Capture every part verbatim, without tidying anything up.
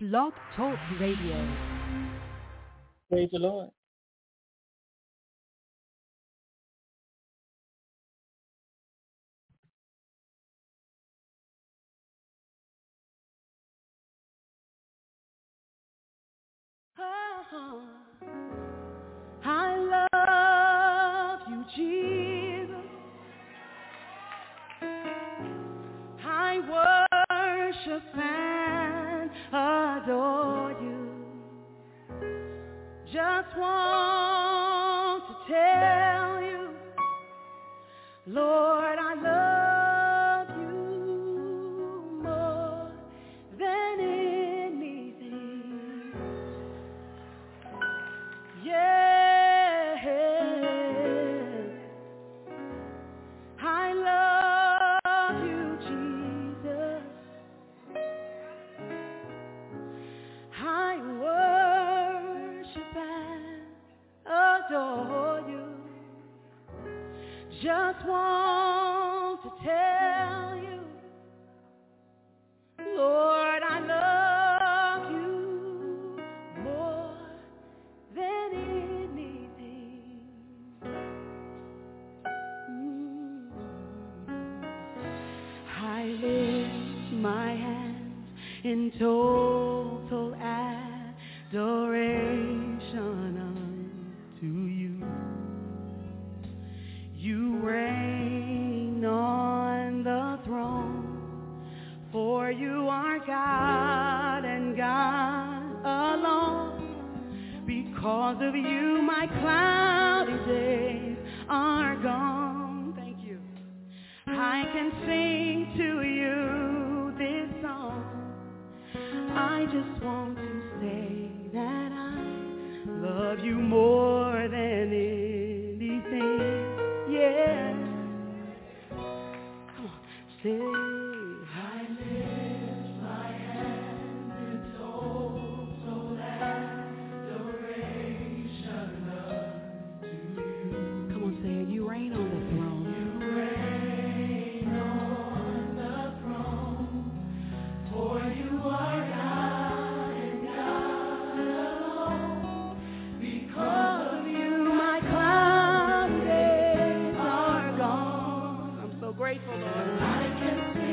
Blog Talk Radio. Praise the Lord. Oh, I love you, Jesus. I worship and adore you. Just want to tell you, Lord, I love you more than anything. Yeah, I love you, Jesus. I worship and adore you. Just want to tell you, Lord, I love you more than anything. Mm. I lift my hands in total adoration unto you. You reign on the throne, for you are God and God alone. Because of you, my cloudy days are gone. Thank you. I can sing to you this song. I just want to say that I love you more than anything. Yeah. Come on, say, I lift my hands in total adoration unto you. Come on, say it. You reign on the throne. You reign on the throne, for you are God and God alone. Because of you, my cloudy days are gone. I'm so grateful, Lord. I can see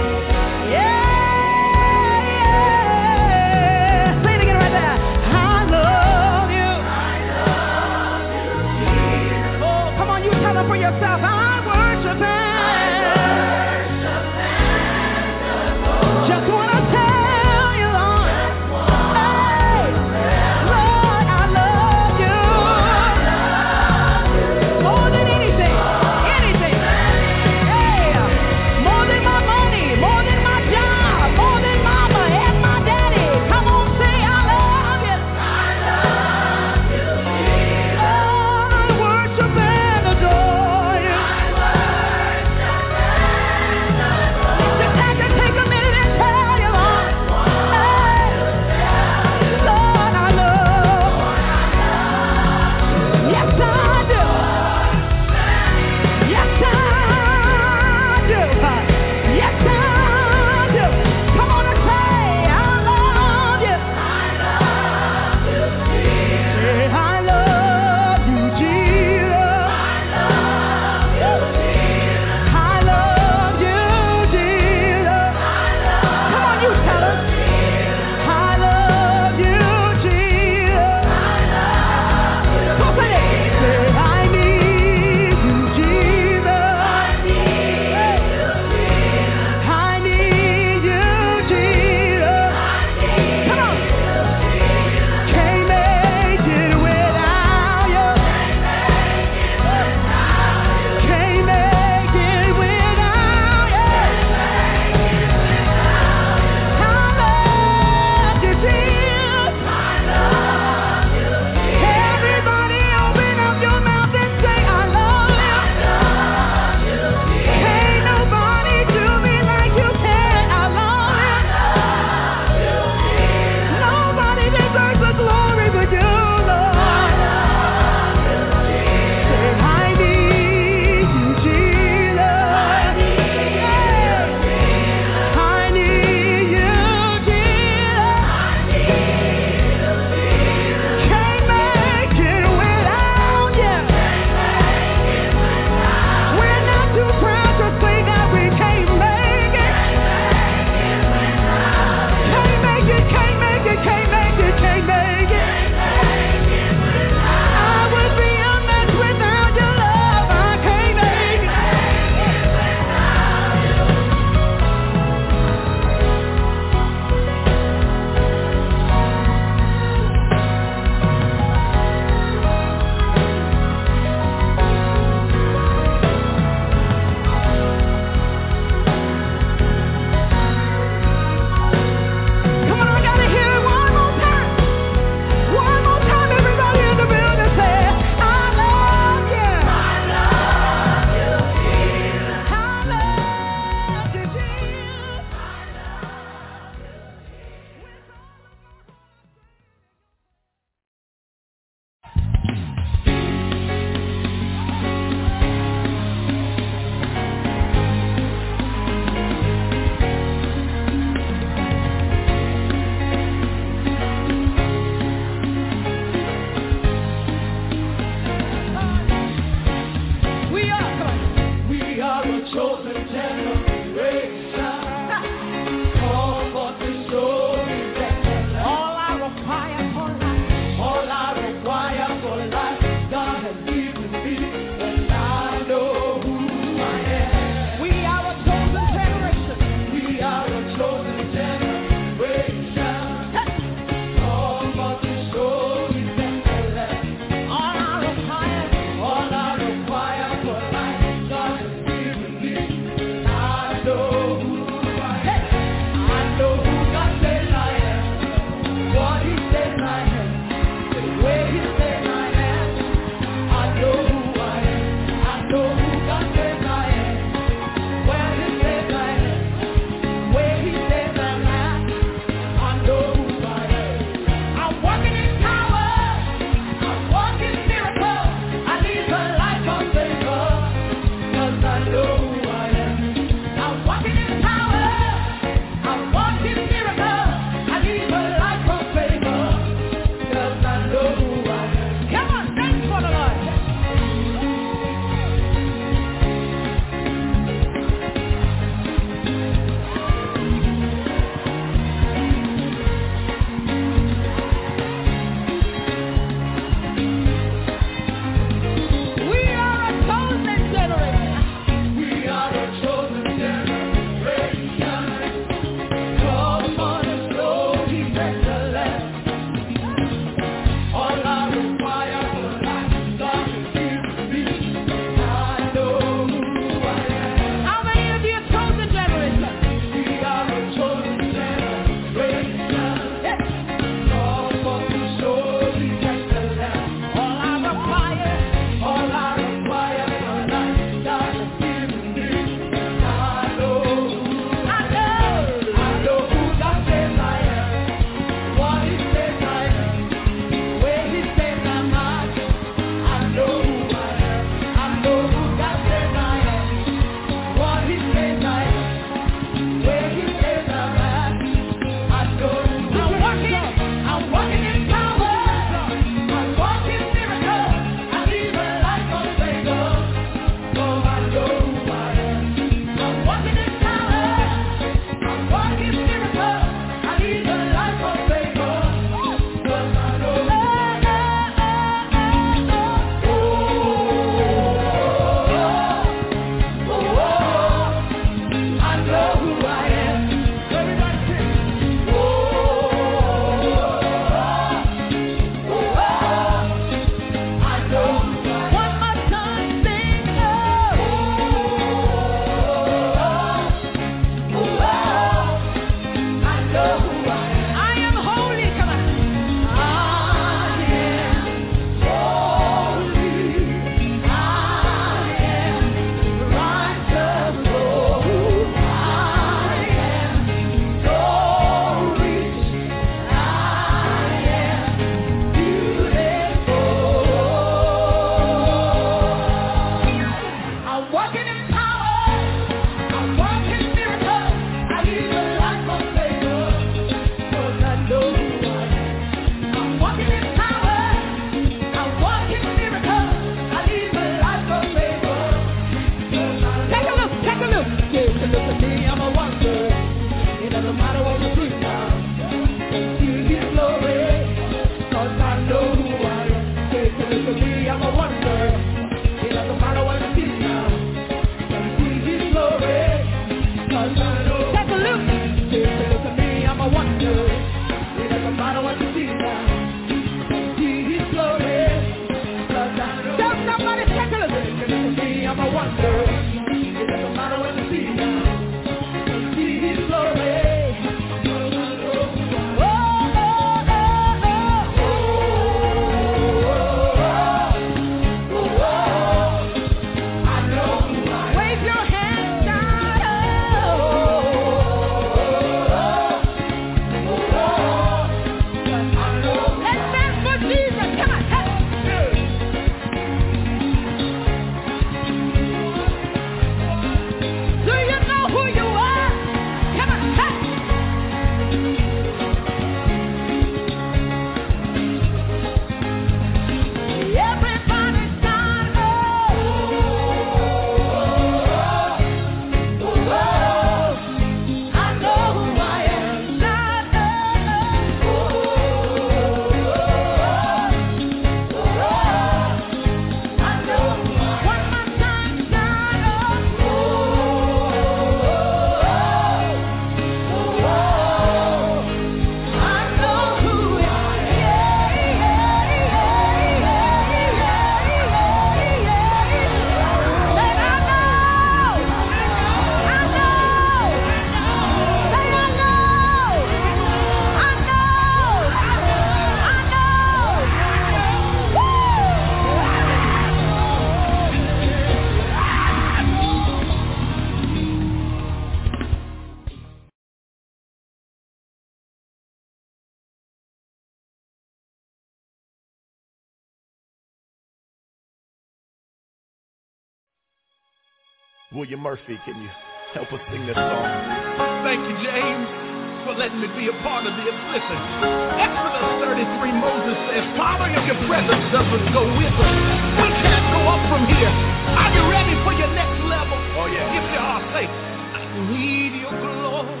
William Murphy, can you help us sing this song? Thank you, James, for letting me be a part of this. Listen, Exodus thirty-three, Moses says, Father, if your presence doesn't go with us, we can't go up from here. Are you ready for your next level? Oh, yeah. If you are, say, I need your glory.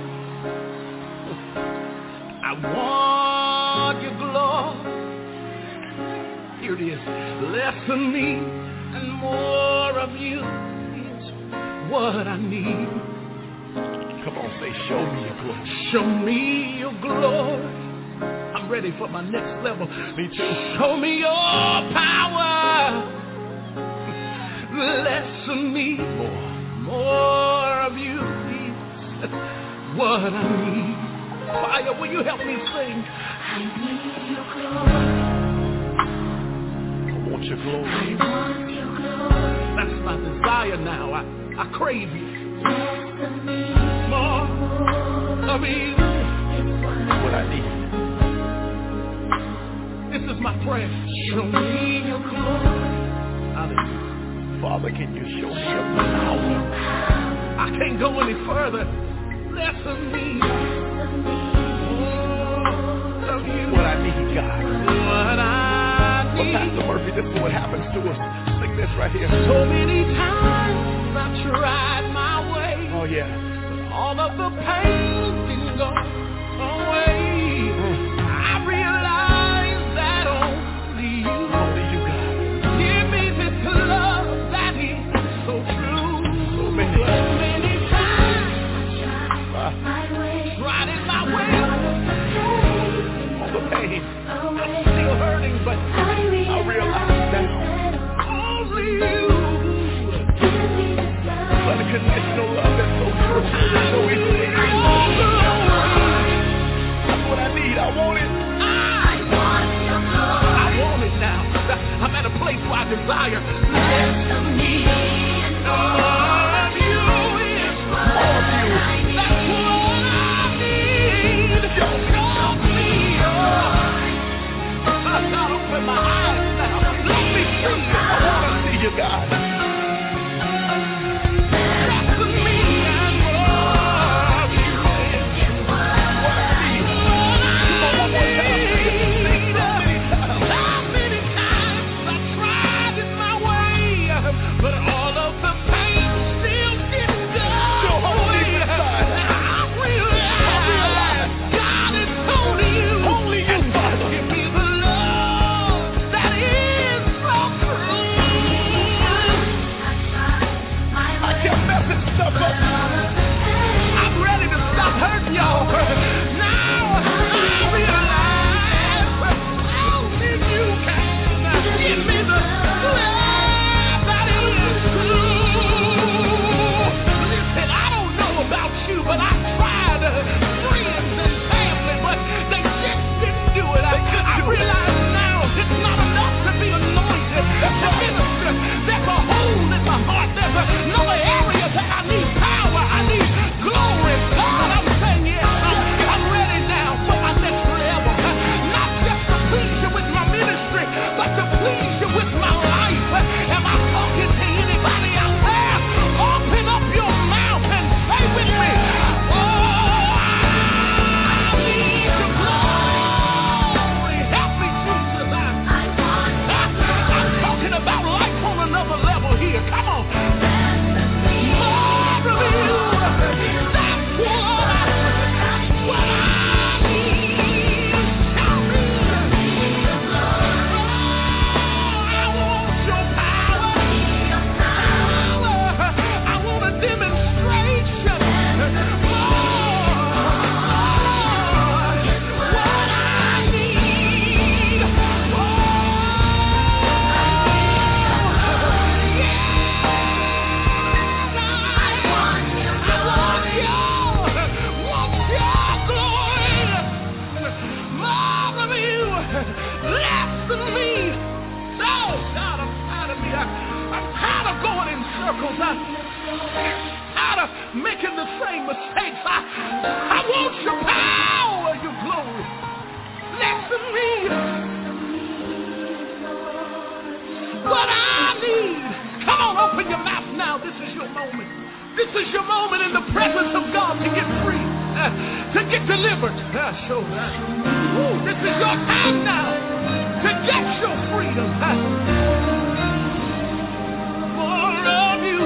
I want your glory. Here it is. Less of me and more of you is what I need. Come on, say, show me your glory. Show me your glory. I'm ready for my next level. Me too. Show me your power. Less of me, More. more of you is what I need. Fire, will you help me sing? I need your glory. I want your glory. I want your glory. That's my desire now. I, I crave you. Less of me, more of you is what I need. This is my prayer. Show me your glory. Hallelujah. Father, can you show me your power? I can't go any further. Less of me. More of you. What I need, God. What I Well, need. Pastor Murphy, this is what happens to us. Sing this right here. So many times I've tried my way. Oh, yeah. But all of the pain didn't go away. Mm. I realized that only you. Only you, God. Give me this love that is so true. So many. So many times Uh, tried it my way. all the pain. I'm still hurting, but I realize that only you. unconditional love that's so true. So easy. That's what I need. I want it. I want your love. I want it now. I'm at a place where I desire less of me and more of you is More of you. that's what I need. Show me your. I gotta open my eyes now. Let me see you. I want to see you, God. Less of me and more of you is What I need. Come on, one more time. Sing it so many times. How many times I tried in my way. your Ooh, this is your time now to get your freedom. More of you.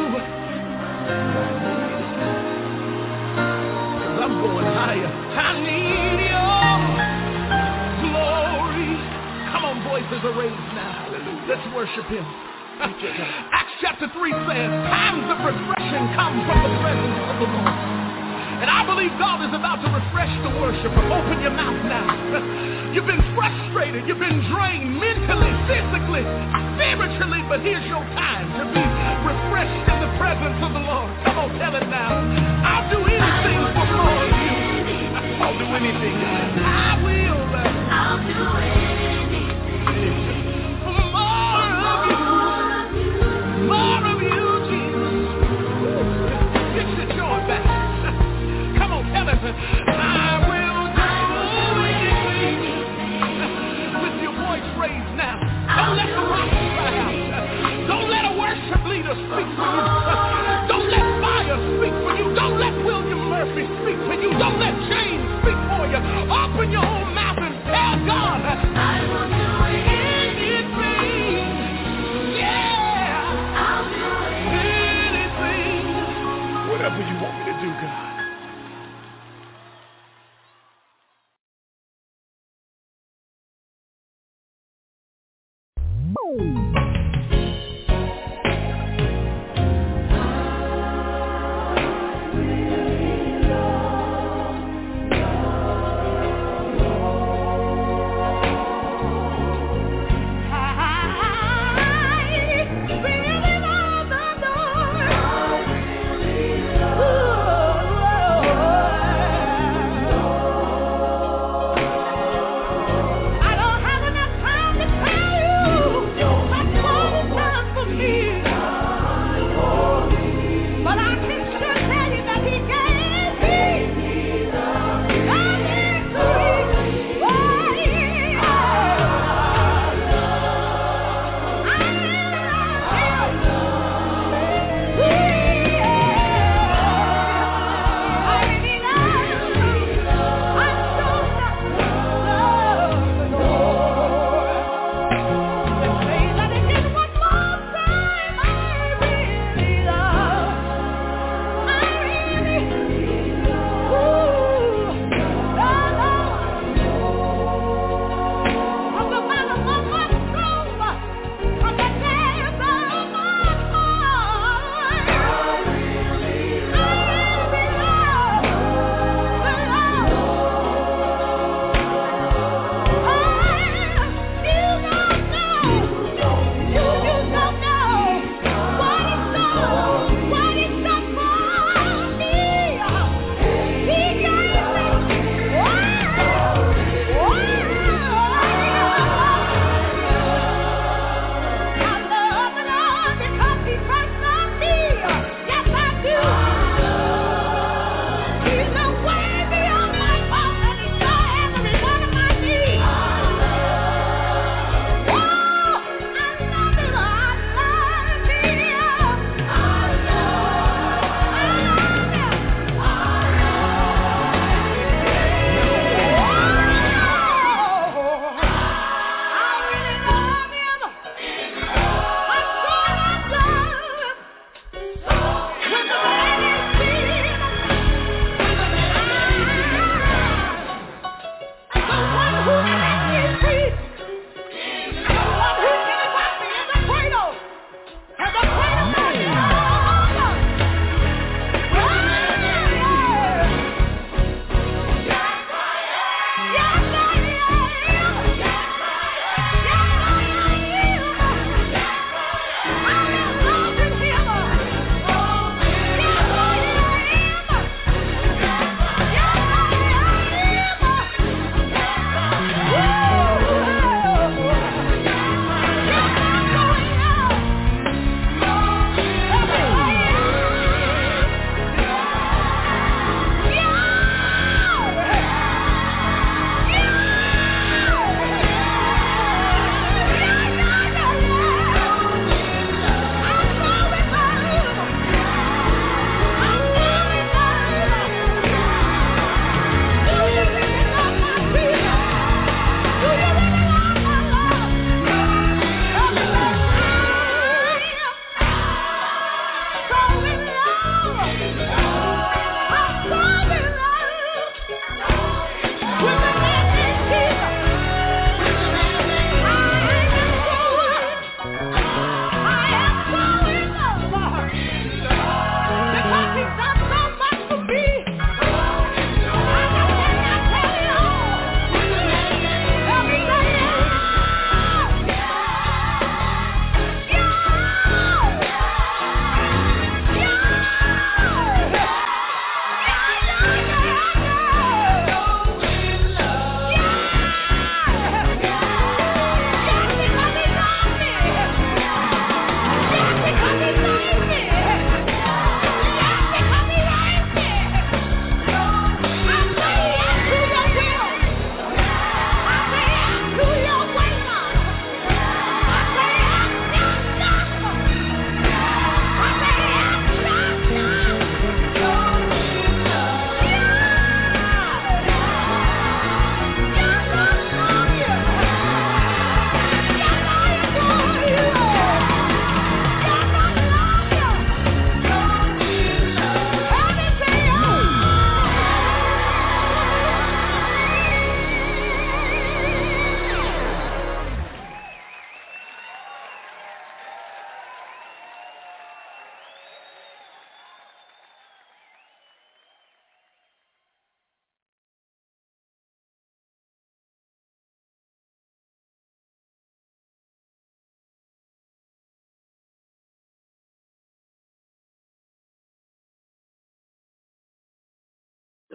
Cause I'm going higher. I need your glory. Come on, voices are raised now. Let's worship him. Acts chapter three says, times of refreshing come from the presence of the Lord. And I believe God is about to refresh the worshiper. Open your mouth now. You've been frustrated. You've been drained mentally, physically, spiritually. But here's your time to be refreshed in the presence of the Lord. Come on, tell it now. I'll do anything for more of you. I'll do anything. I will. I'll do anything. For more of you. More of you, Jesus. Get your joy back. Come on, tell us. I will do anything. With your voice raised now. Don't let the rocks cry out. Don't let a worship leader speak for you. Don't let fire speak for you. Don't let William Murphy speak for you. Don't let James speak for you. Open your own mouth and tell God. I will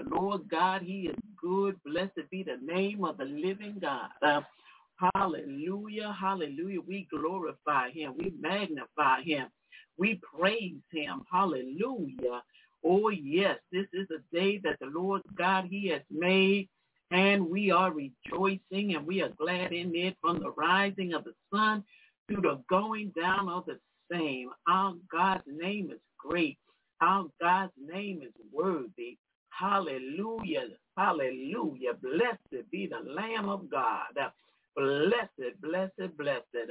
Lord God, he is good. Blessed be the name of the living God. Uh, hallelujah, hallelujah. We glorify him. We magnify him. We praise him. Hallelujah. Oh, yes, this is a day that the Lord God, he has made, and we are rejoicing, and we are glad in it from the rising of the sun to the going down of the same. Our God's name is great. Our God's name is worthy. Hallelujah. Hallelujah. Blessed be the Lamb of God. Blessed, blessed, blessed.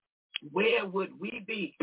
Where would we be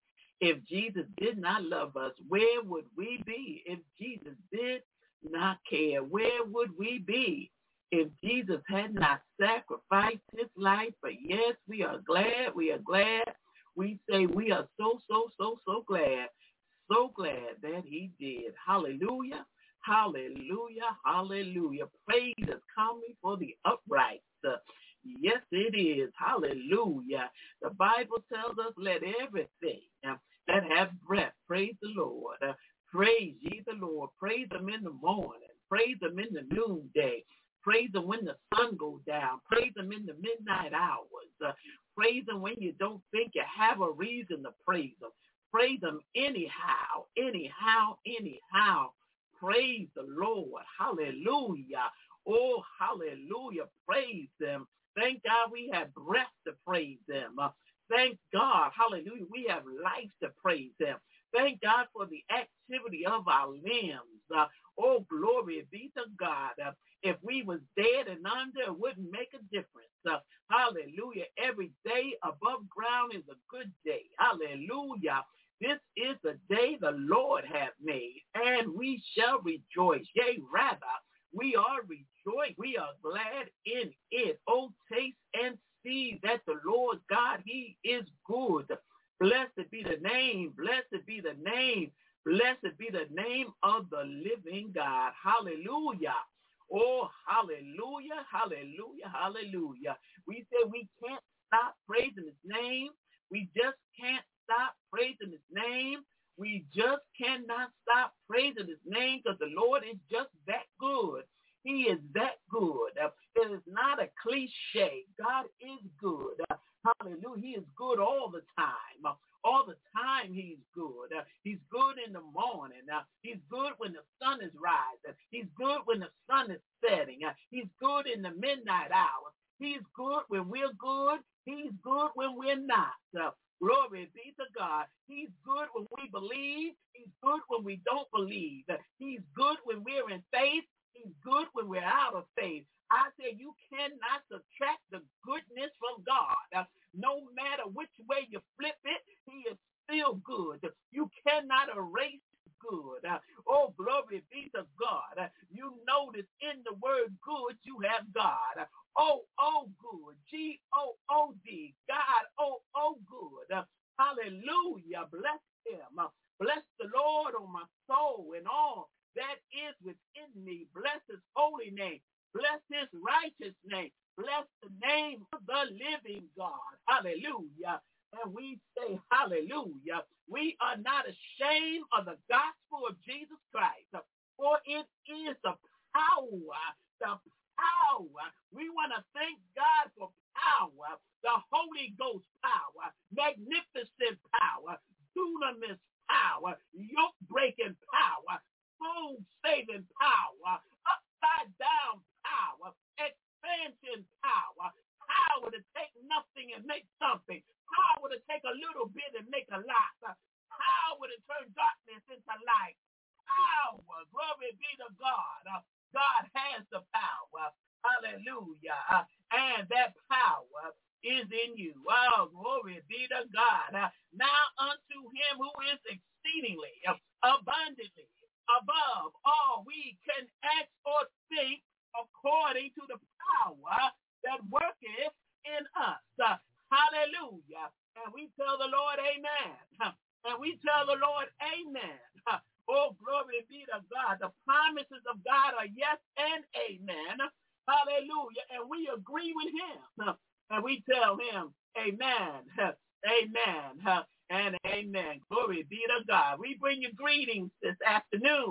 if Jesus did not love us? Where would we be if Jesus did not care? Where would we be if Jesus had not sacrificed his life? But yes, we are glad. We are glad. We say we are so, so, so, so glad. So glad that he did. Hallelujah. Hallelujah. Hallelujah. Praise is coming for the upright. Uh, yes, it is. Hallelujah. The Bible tells us, let everything uh, that have breath praise the Lord. Uh, praise ye the Lord. Praise him in the morning. Praise him in the noonday. Praise him when the sun goes down. Praise him in the midnight hours. Uh, praise him when you don't think you have a reason to praise him. Praise him anyhow, anyhow, anyhow. Praise the Lord. Hallelujah. Oh, hallelujah. Praise him. Thank God we have breath to praise him. Uh, thank God. Hallelujah. We have life to praise him. Thank God for the activity of our limbs. Uh, oh, glory be to God. Uh, if we was dead and under, it wouldn't make a difference. Uh, hallelujah. Every day above ground is a good day. Hallelujah. This is the day the Lord hath made, and we shall rejoice. Yea, rather, we are rejoiced. We are glad in it. Oh, taste and see that the Lord God, he is good. Blessed be the name. Blessed be the name. Blessed be the name of the living God. Hallelujah. Oh, hallelujah, hallelujah, hallelujah. We say we can't stop praising his name. We just can't stop praising his name. We just cannot stop praising his name because the Lord is just that good. He is that good. Uh, it is not a cliche. God is good. Uh, hallelujah. He is good all the time. Uh, all the time he's good. Uh, he's good in the morning. Uh, he's good when the sun is rising. He's good when the sun is setting. Uh, he's good in the midnight hours. He's good when we're good. He's good when we're not. Uh, Glory be to God. He's good when we believe. He's good when we don't believe. He's good when we're in faith. He's good when we're out of faith. I say you cannot subtract the goodness from God. No matter which way you flip it, he is still good. You cannot erase good. Oh, glory be to God. You notice in the word good, you have God. Oh, oh, good. G O O D. God, oh, oh, good. Hallelujah. Bless him. Bless the Lord, oh, my soul, and all that is within me. Bless his holy name. Bless his righteous name. Bless the name of the living God. Hallelujah. And we say hallelujah. We are not ashamed of the gospel of Jesus Christ, for it is the power, the power. We want to thank God for power, the Holy Ghost power, magnificent power, dunamis power, yoke-breaking power, soul-saving power, upside-down power, expansion power, power to take nothing and make something, power to take a little bit and make a lot, power to turn darkness into light, power, glory be to God. Uh, God has the power, hallelujah, uh, and that power is in you. Oh, glory be to God. Uh, now unto him who is exceedingly uh, abundantly above all we can ask or think according to the power that worketh in us. Uh, hallelujah. And we tell the Lord amen. Uh, and we tell the Lord amen. Uh, oh, glory be to God. The promises of God are yes and amen. Hallelujah. And we agree with him. Uh, and we tell him amen. Uh, amen. Uh, and amen. Glory be to God. We bring you greetings this afternoon.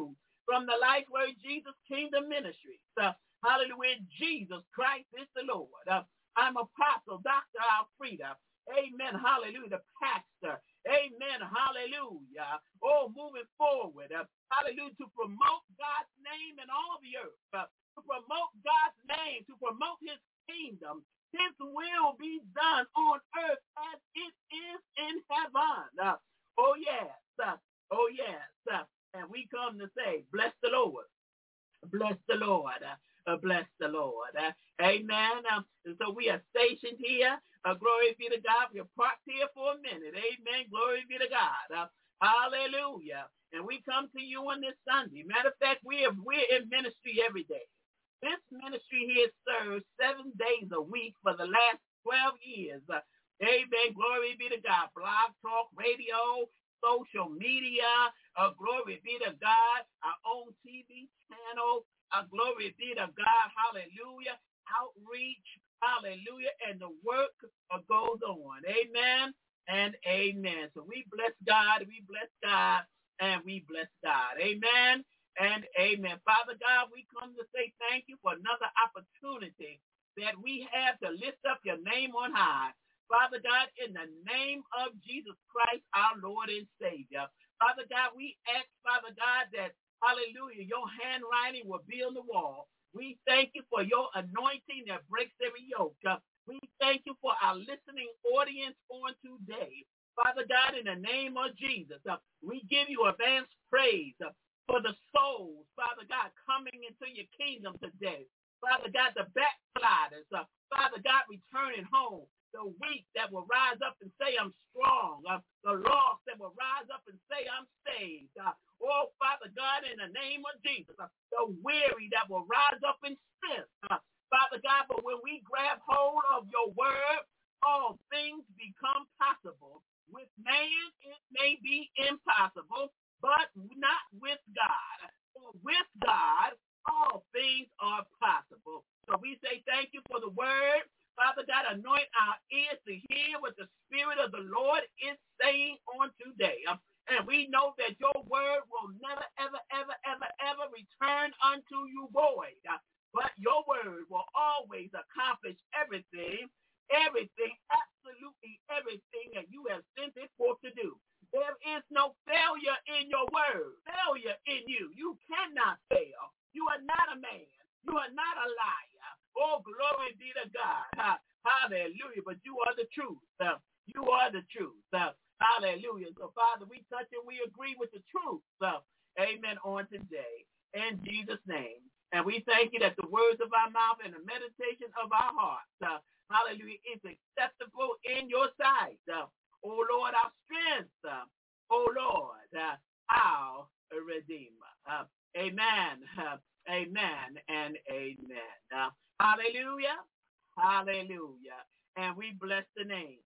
from the Life Word Jesus Kingdom Ministries. Uh, hallelujah. Jesus Christ is the Lord. Uh, I'm Apostle Doctor Alfreda. Amen. Hallelujah. The pastor. Amen. Hallelujah. Oh, moving forward. Uh, hallelujah. To promote God's name in all the earth. Uh, to promote God's name. To promote his kingdom. His will be done on earth as it is in heaven. Uh, oh, yes. Uh, oh, yes. Uh, and we come to say, bless the Lord. Bless the Lord. Uh, uh, bless the Lord. Uh, amen. Um, and so we are stationed here. Uh, glory be to God. We're parked here for a minute. Amen. Glory be to God. Uh, hallelujah. And we come to you on this Sunday. Matter of fact, we have, we're in ministry every day. This ministry here serves seven days a week for the last twelve years. Uh, amen. Glory be to God. Blog Talk Radio, social media. Uh, glory be to God. Our own T V channel. Uh, glory be to God. Hallelujah. Outreach. Hallelujah. And the work uh, goes on. Amen and amen. So we bless God. We bless God. And we bless God. Amen. And amen. Father God, we come to say thank you for another opportunity that we have to lift up your name on high. Father God, in the name of Jesus Christ, our Lord and Savior. Father God, we ask, Father God, that, hallelujah, your handwriting will be on the wall. We thank you for your anointing that breaks every yoke. Uh, we thank you for our listening audience on today. Father God, in the name of Jesus, uh, we give you advanced praise uh, for the souls, Father God, coming into your kingdom today. Father God, the backsliders, uh, Father God, returning home. The weak that will rise up and say, I'm strong. Uh, the lost that will rise up and say, I'm saved. Uh, oh, Father God, in the name of Jesus. Uh, the weary that will rise up in strength. Uh, Father God, but when we grab hold of your word, all things become possible. With man, it may be impossible, but not with God. For with God, all things are possible. So we say thank you for the word. Father God, anoint our ears to hear what the Spirit of the Lord is saying on today. Um, and we know that your word will never, ever, ever, ever, ever return unto you void. Uh, but your word will always accomplish everything, everything, absolutely everything that you have sent it forth to do. There is no failure in your word, failure in you. You cannot fail. You are not a man. You are not a liar. Oh, glory be to God. Uh, hallelujah. But you are the truth. Uh, you are the truth. Uh, hallelujah. So, Father, we touch and we agree with the truth. Uh, amen. On today. In Jesus' name. And we thank you that the words of our mouth and the meditation of our hearts, uh, hallelujah, is acceptable in your sight. Uh, oh, Lord, our strength. Uh, oh, Lord, uh, our Redeemer. Uh, amen. Uh, amen and amen. Uh, hallelujah. Hallelujah. And we bless the name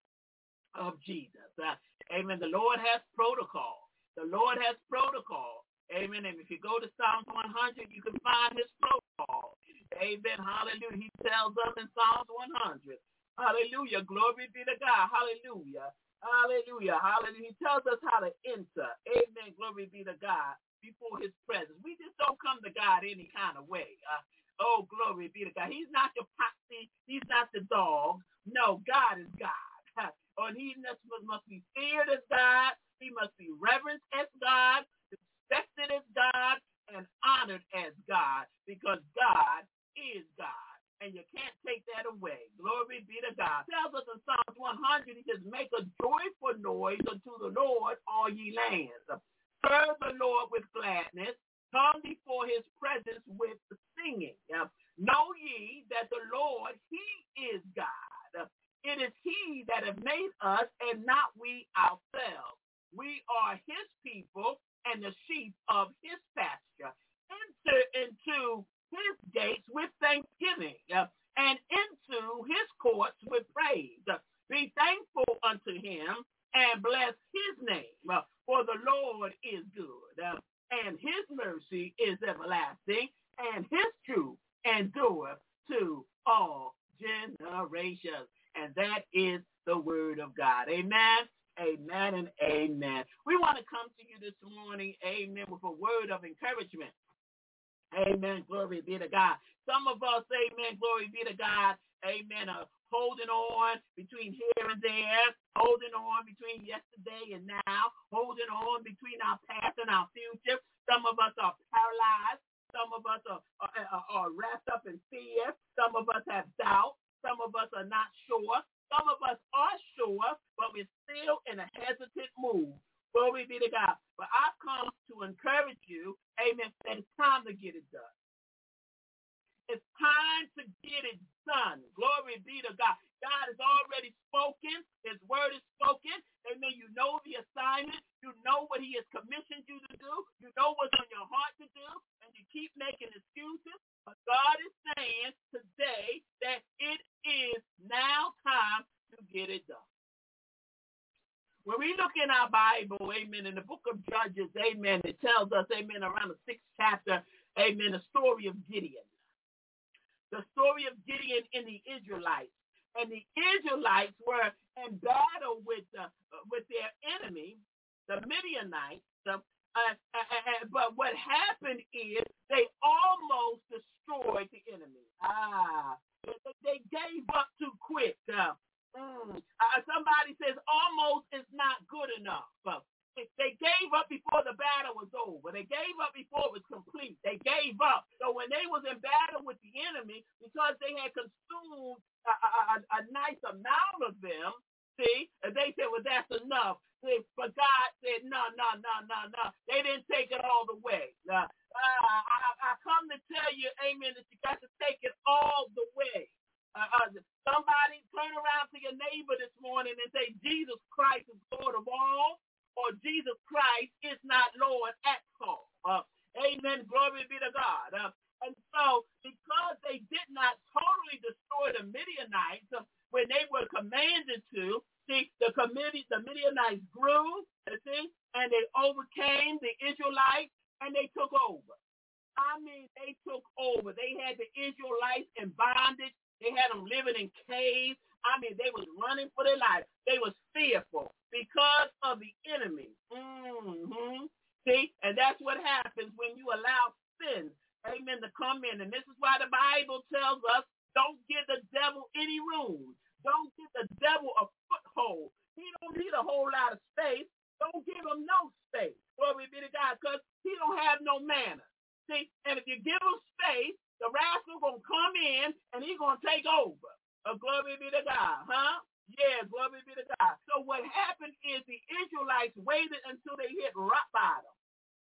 of Jesus. Uh, amen. The Lord has protocol. The Lord has protocol. Amen. And if you go to Psalms one hundred, you can find his protocol. Amen. Hallelujah. He tells us in Psalms one hundred. Hallelujah. Glory be to God. Hallelujah. Hallelujah. Hallelujah. He tells us how to enter. Amen. Glory be to God before his presence. We just don't come to God any kind of way. Uh, oh, glory be to God. He's not your posse. He's not the dog. No, God is God. Uh, or he must, must be feared as God. He must be reverenced as God. Respected as God and honored as God, because God is God, and you can't take that away. Glory be to God. It tells us in Psalms one hundred, he says, make a joyful noise unto the Lord, all ye lands. Serve the Lord with gladness. Come before his presence with singing. Know ye that the Lord, he is God. It is he that has made us and not we ourselves. We are his people and the sheep of his pasture. Enter into his gates with thanksgiving uh, and into his courts with praise. Uh, be thankful unto him and bless his name, uh, for the Lord is good, uh, and his mercy is everlasting, and his truth endureth to all generations. And that is the word of God. Amen. Amen and amen. We want to come to you this morning, amen, with a word of encouragement. Amen. Glory be to God. Some of us, amen, glory be to God, amen, are holding on between here and there, holding on between yesterday and now, holding on between our past and our future. Some of us are paralyzed. Some of us are, are, are wrapped up in fear. Some of us have doubt. Some of us are not sure. Some of us are sure, but we're still in a hesitant mood. Glory be to God. But I've come to encourage you, amen, that it's time to get it done. It's time to get it done. Glory be to God. God has already spoken. His word is spoken. Amen. You know the assignment. You know what he has commissioned you to do. You know what's on your heart to do. And you keep making excuses. But God is saying today that it is now time to get it done. When we look in our Bible, amen, in the book of Judges, amen, it tells us, amen, around the sixth chapter, amen, the story of Gideon. The story of Gideon and the Israelites. And the Israelites were in battle with uh, with their enemy, the Midianites. Uh, uh, uh, uh, but what happened is they almost destroyed the enemy. Ah, they gave up too quick. Uh, mm, uh, somebody says almost is not good enough. Uh, They gave up before the battle was over. They gave up before it was complete. They gave up. So when they was in battle with the enemy, because they had consumed a, a, a nice amount of them, see, they said, well, that's enough. See, but God said, no, no, no, no, no. They didn't take it all the way. Uh, I, I come to tell you, amen, that you got to take it all the way. Uh, uh, somebody turn around to your neighbor this morning and say, Jesus Christ is Lord of all. Or Jesus Christ is not Lord at all. Uh, amen. Glory be to God. Uh, and so, because they did not totally destroy the Midianites uh, when they were commanded to, see, the committee, the Midianites grew, see, and they overcame the Israelites, and they took over. I mean, they took over. They had the Israelites in bondage. They had them living in caves. I mean, they was running for their life. They was fearful because of the enemy. Mm-hmm. See, and that's what happens when you allow sin, amen, to come in. And this is why the Bible tells us, don't give the devil any room. Don't give the devil a foothold. He don't need a whole lot of space. Don't give him no space. Glory be to God, because he don't have no manners. See, and if you give him space, the rascal going to come in and he's going to take over. Oh, glory be to God, huh? Yeah, glory be to God. So what happened is the Israelites waited until they hit rock bottom.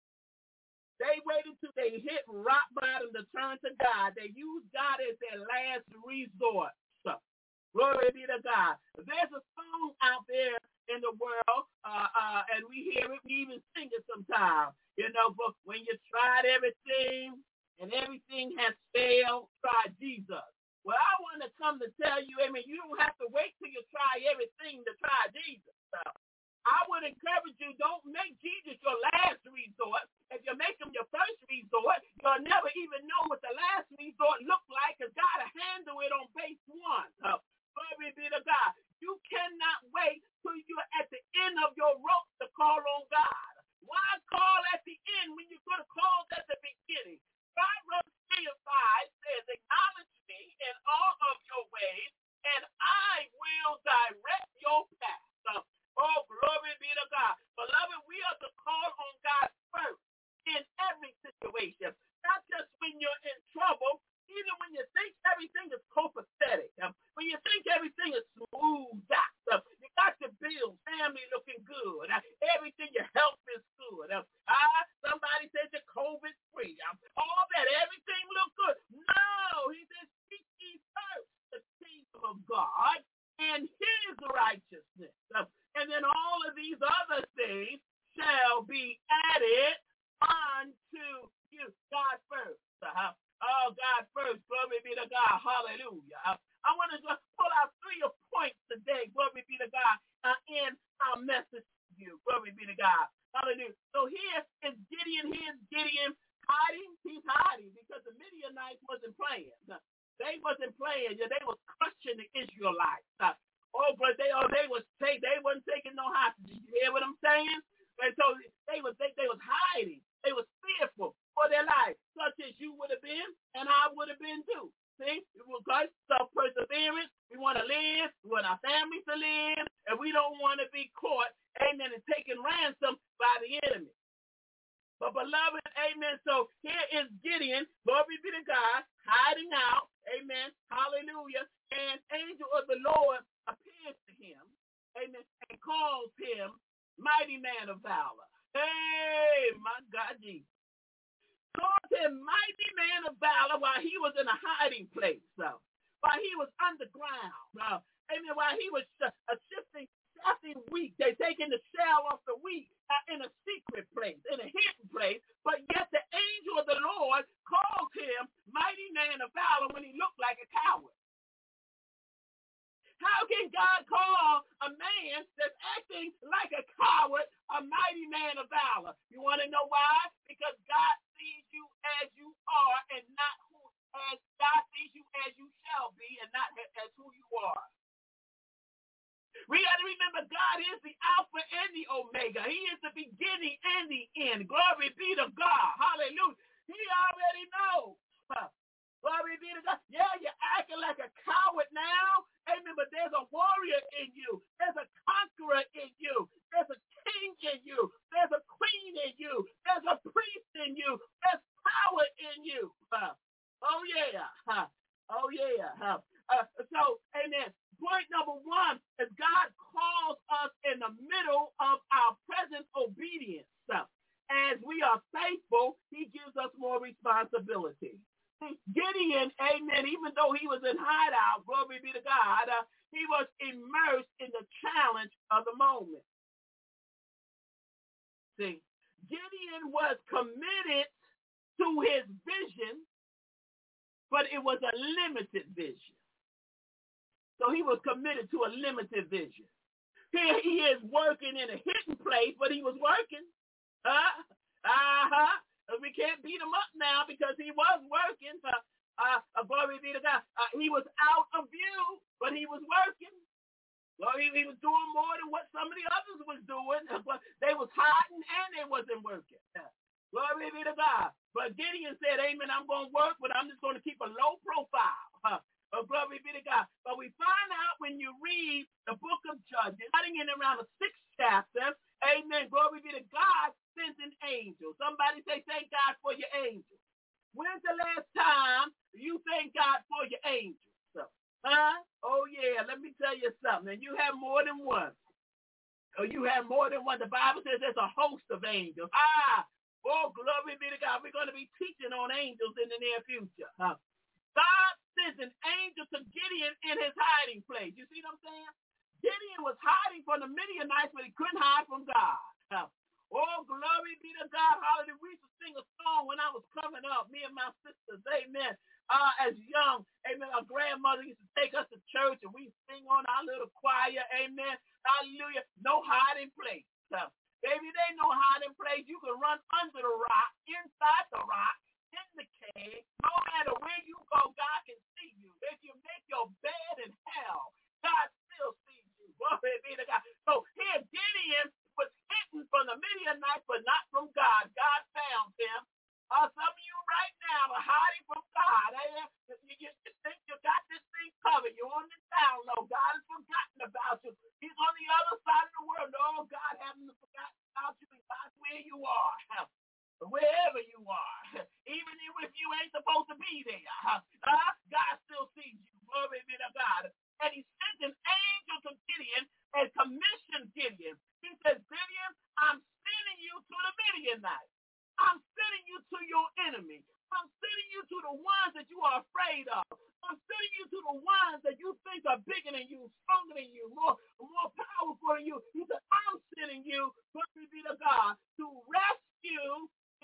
They waited until they hit rock bottom to turn to God. They used God as their last resort. So, glory be to God. There's a song out there in the world, uh, uh, and we hear it, we even sing it sometimes. You know, but when you tried everything and everything has failed, try Jesus. Well, I want to come to tell you, amen, you don't have to wait till you try everything to try Jesus. So I would encourage you, don't make Jesus your last resort. If you make him your first resort, you'll never even know what the last resort looked like, because God will handle it on base one. So, glory be to God. You cannot wait till you're at the end of your rope to call on God. Why call at the end when you could have called at the beginning? Proverbs three and five says, acknowledge me in all of your ways, and I will direct your path. So, oh, glory be to God. Beloved, we are to call on God first in every situation, not just when you're in trouble, even when you think everything is copacetic, um, when you think everything is smoothed out, um, you got your bills, family looking good, uh, everything, your health is good. Um, uh, somebody says you're COVID free. Um, all that, everything look good. No, he says, seek ye first the kingdom of God and his righteousness. Um, and then all of these other things shall be added unto you. God first. Uh-huh. Oh, God first. Glory be to God. Hallelujah. Uh, I want to just pull out three points today. Glory be to God. Uh, in our message to you. Glory be to God. Hallelujah. So here is Gideon. Here's Gideon hiding. He's hiding because the Midianites wasn't playing. Uh, they wasn't playing. Yeah, they was crushing the Israelites. Uh, oh, but they oh they was take they wasn't taking no hostages. You hear what I'm saying? And so they was they, they was hiding. They was fearful for their life, such as you would experience. We want to live. We want our families to live. And we don't want to be caught, amen, and taken ransom by the enemy. But beloved, amen, so here is Gideon, glory be to God, hiding out, amen, hallelujah, and angel of the Lord appears to him, amen, and calls him mighty man of valor. Hey, my God, Jesus. Calls him mighty man of valor while he was in a hiding place, so, while he was underground, uh, amen, while he was uh, shifting, shifting wheat. They taking the shell off the wheat uh, in a secret place, in a hidden place, but yet the angel of the Lord calls him mighty man of valor when he looked like a coward. How can God call a man that's acting like a coward a mighty man of valor? You want to know why? Because God sees you as you are and not who, as God sees you as you shall be and not as who you are. We got to remember God is the Alpha and the Omega. He is the beginning and the end. Glory be to God. Hallelujah. He already knows. Glory be to God. Yeah, you're acting like a coward now. Amen. But there's a warrior in you. There's a conqueror in you. There's a king in you. There's a queen in you. There's a priest in you. There's power in you. Uh, oh, yeah. Uh, oh, yeah. Uh, uh, so, amen. Point number one is God calls us in the middle of our present obedience. So, as we are faithful, he gives us more responsibility. Gideon, amen, even though he was in hideout, glory be to God, uh, he was immersed in the challenge of the moment. See, Gideon was committed to his vision, but it was a limited vision. So he was committed to a limited vision. Here he is working in a hidden place, but he was working. Uh, uh-huh. We can't beat him up now because he was working. Uh, uh, glory be to God. Uh, he was out of view, but he was working. Well, he, he was doing more than what some of the others was doing. They was hiding and they wasn't working. Glory be to God. But Gideon said, amen, I'm going to work, but I'm just going to keep a low profile. Uh, oh, glory be to God. But we find out when you read the book of Judges, starting in around the sixth chapter, amen, glory be to God, sends an angel. Somebody say, thank God for your angel. When's the last time you thank God for your angel? So, huh? Oh, yeah, let me tell you something. And you have more than one. Oh, you have more than one. The Bible says there's a host of angels. Ah, oh, glory be to God. We're going to be teaching on angels in the near future. Huh? God sends an angel to Gideon in his hiding place. You see what I'm saying? Gideon was hiding from the Midianites, but he couldn't hide from God. Huh? Oh, glory be to God. Hallelujah. We used to sing a song when I was coming up, me and my sisters, amen. Uh, as young, amen, our grandmother used to take us to church and we sing on our little choir, amen. Hallelujah. No hiding place. So, baby, they no hiding place. You can run under the rock, inside the rock, in the cave. No matter where you go, God can see you. If you make your bed in hell, God still sees you. Glory be to God. So here Gideon was hidden from the Midianites, but not from God. God found him. Uh, some of you right now are hiding from God. Eh? You, you, you think you got this thing covered. You're on the down low. God has forgotten about you. He's on the other side of the world. No, God hasn't forgotten about you. God's where you are. Wherever you are. Even if you ain't supposed to be there. Uh, God still sees you. Glory be to God. And he sent an angel to Gideon and commissioned Gideon. He says, Gideon, I'm sending you to the Midianites. I'm sending you to your enemy. I'm sending you to the ones that you are afraid of. I'm sending you to the ones that you think are bigger than you, stronger than you, more, more powerful than you. He said, I'm sending you, glory be to God, to rescue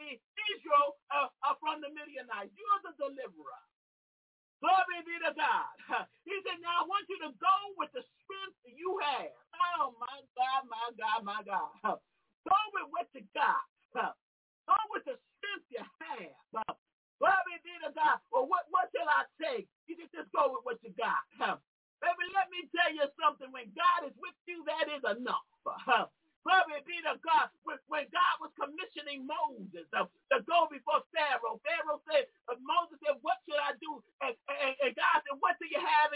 Israel uh, uh, from the Midianites. You're the deliverer. Glory be to God. He said, now I want you to go with the strength that you have. Oh, my God, my God, my God. Go with what you got. Go with the strength you have. Glory be to God. Well, what, what shall I take? You can just go with what you got. Baby, let me tell you something. When God is with you, that is enough. Glory be to God. When, when God was commissioning Moses uh, to go before Pharaoh, Pharaoh said, uh, Moses said, what should I do? And, and, and God said, what do you have in your hand?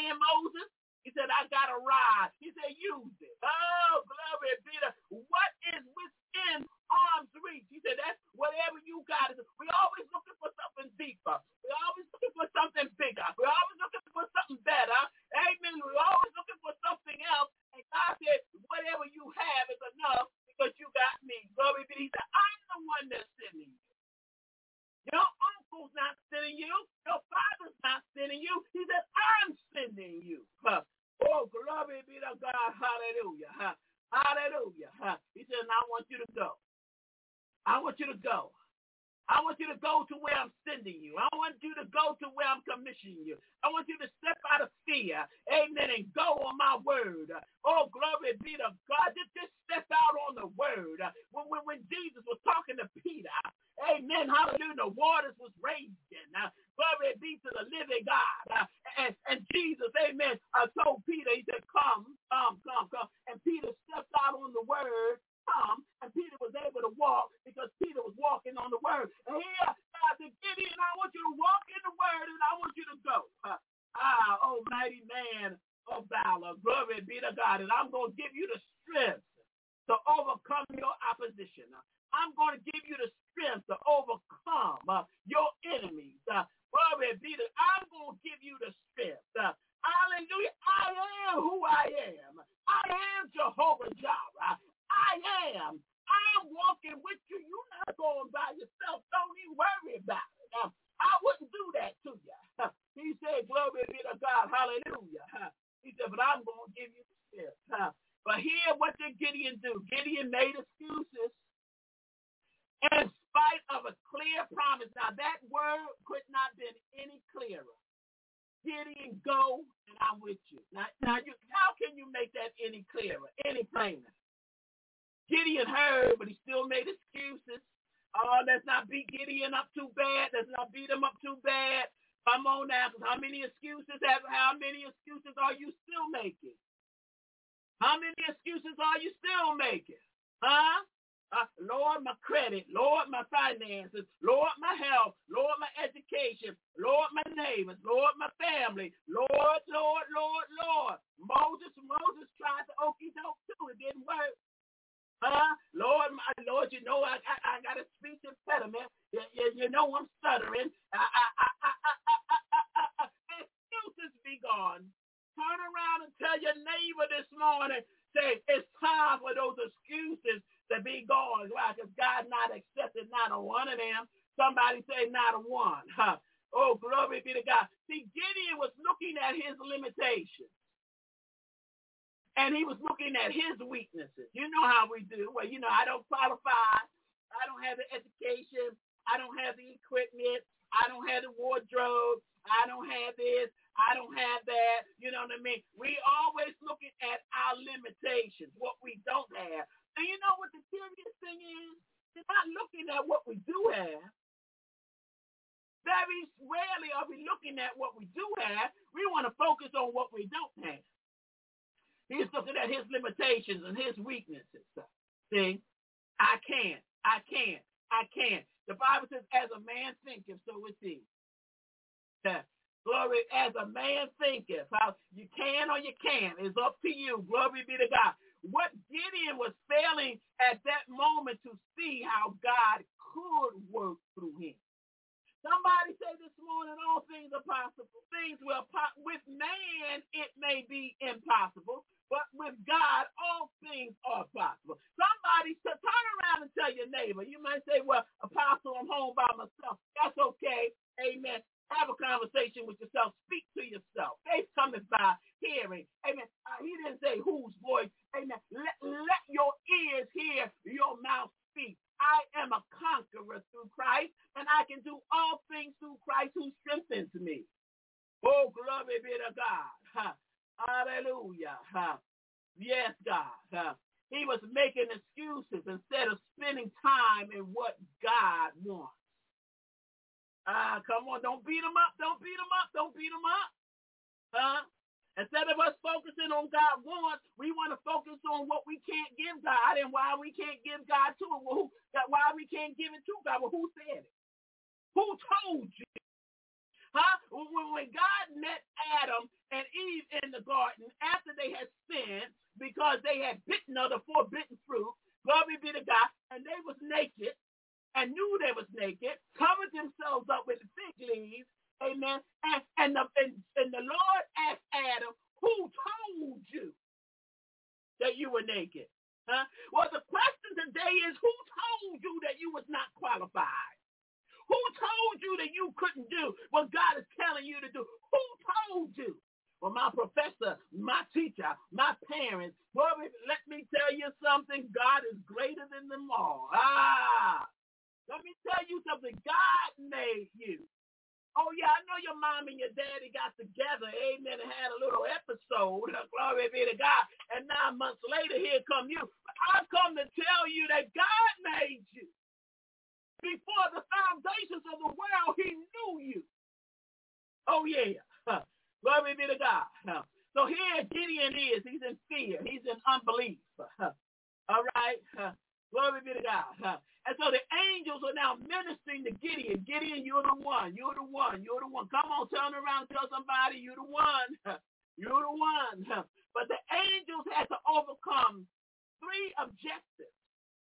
saying, Moses? He said, I got a rod. He said, use it. Oh, glory be to what is within arm's reach. He said, that's whatever you got. We're always looking for something deeper. We're always looking for something bigger. We're always looking for something better. Amen. We're always looking for something else. And God said, whatever you have is enough because you got me. Glory be to He said, I'm the one that's sending you. Your uncle's not sending you. Your father's not sending you. He said, I'm sending you. Huh. Oh, glory be to God. Hallelujah. Huh. Hallelujah. Huh. He said, and I want you to go. I want you to go. I want you to go to where I'm sending you. I want you to go to where I'm commissioning you. I want you to step out of fear. Amen. And go on my word. Oh, glory be to God. Just, just step out on the word. When, when, when Jesus was talking to Peter, amen, hallelujah, the waters was raging. Uh, glory be to the living God. Uh, and, and Jesus, amen, uh, told Peter, he said, come, come, come, come. And Peter stepped out on the word. Come, and Peter was able to walk because Peter was walking on the word. And here, God said, Gideon, I want you to walk in the word and I want you to go. Uh, ah, oh, mighty man of valor, glory be to God. And I'm going to give you the strength to overcome your opposition. Uh, I'm going to give you the strength to overcome uh, your enemies. Uh, glory be to I'm going to give you the strength. Uh, hallelujah. I am who I am. I am Jehovah Jireh. I am. I'm walking with you. You're not going by yourself. Don't even worry about it. Uh, I wouldn't do that to you. Uh, he said, glory be to God. Hallelujah. Uh, he said, but I'm going to give you the strength. Uh, but here, what did Gideon do? Gideon made excuses in spite of a clear promise. Now, that word could not have been any clearer. Gideon, go, and I'm with you. Now, now you, how can you make that any clearer, any plainer? Gideon heard, but he still made excuses. Oh, let's not beat Gideon up too bad. Let's not beat him up too bad. Come on now, because how many excuses have, how many excuses are you still making? How many excuses are you still making? Huh? Uh, Lord, my credit. Lord, my finances. Lord, my health. Lord, my education. Lord, my neighbors. Lord, my family. Lord, Lord, Lord, Lord. Moses, Moses tried to okey doke too. It didn't work. Huh? Lord, my Lord, you know I, I, I got a speech impediment. You, you, you know I'm stuttering. I, I, I, I, I, I, I, I, I. Excuses be gone. Turn around and tell your neighbor this morning, say, it's time for those excuses to be gone. Why? Because God not accepted not a one of them. Somebody say not a one. Huh? Oh, glory be to God. See, Gideon was looking at his limitations. And he was looking at his weaknesses. You know how we do. Well, you know, I don't qualify. I don't have the education. I don't have the equipment. I don't have the wardrobe. I don't have this. I don't have that. You know what I mean? We always looking at our limitations, what we don't have. And you know what the serious thing is? We're not looking at what we do have. Very rarely are we looking at what we do have. We want to focus on what we don't have. He's looking at his limitations and his weaknesses. See, I can't, I can't, I can't. The Bible says, as a man thinketh, so is he. Glory, as a man thinketh. How you can or you can't. It's up to you. Glory be to God. What Gideon was failing at that moment to see how God could work through him. Somebody say this morning, all things are possible. Things will pop. With man, it may be impossible. But with God, all things are possible. Somebody say, turn around and tell your neighbor. You might say, well, Apostle, I'm home by myself. That's okay. Amen. Have a conversation with yourself. Speak to yourself. Faith cometh by hearing. Amen. Uh, he didn't say whose voice. Amen. Let, let your ears hear, your mouth speak. I am a conqueror through Christ, and I can do all things through Christ who strengthens me. Oh, glory be to God. Huh. Hallelujah. Huh. Yes, God. Huh. He was making excuses instead of spending time in what God wants. Ah, uh, come on. Don't beat him up. Don't beat him up. Don't beat him up. Huh? Instead of us focusing on God wants, we want to focus on what we can't give God and why we can't give God to him. Well, who, why we can't give it to God. Well, who said it? Who told you? Huh? when God met Adam and Eve in the garden after they had sinned because they had bitten of the forbidden fruit, glory be to God, and they was naked and knew they was naked, covered themselves up with the fig leaves, amen, and, and, the, and, and the Lord asked Adam, who told you that you were naked? Huh? Well, the question today is, who told you that you was not qualified? Who told you that you couldn't do what God is telling you to do? Who told you? Well, my professor, my teacher, my parents, well, let me tell you something. God is greater than them all. Ah, let me tell you something. God made you. Oh, yeah, I know your mom and your daddy got together, amen, and had a little episode, glory be to God, and nine months later, here come you. I've come to tell you that God made you. Before the foundations of the world, he knew you. Oh, yeah. Huh. Glory be to God. Huh. So here Gideon is. He's in fear. He's in unbelief. Huh. All right. Huh. Glory be to God. Huh. And so the angels are now ministering to Gideon. Gideon, you're the one. You're the one. You're the one. Come on, turn around and tell somebody you're the one. Huh. You're the one. Huh. But the angels had to overcome three objectives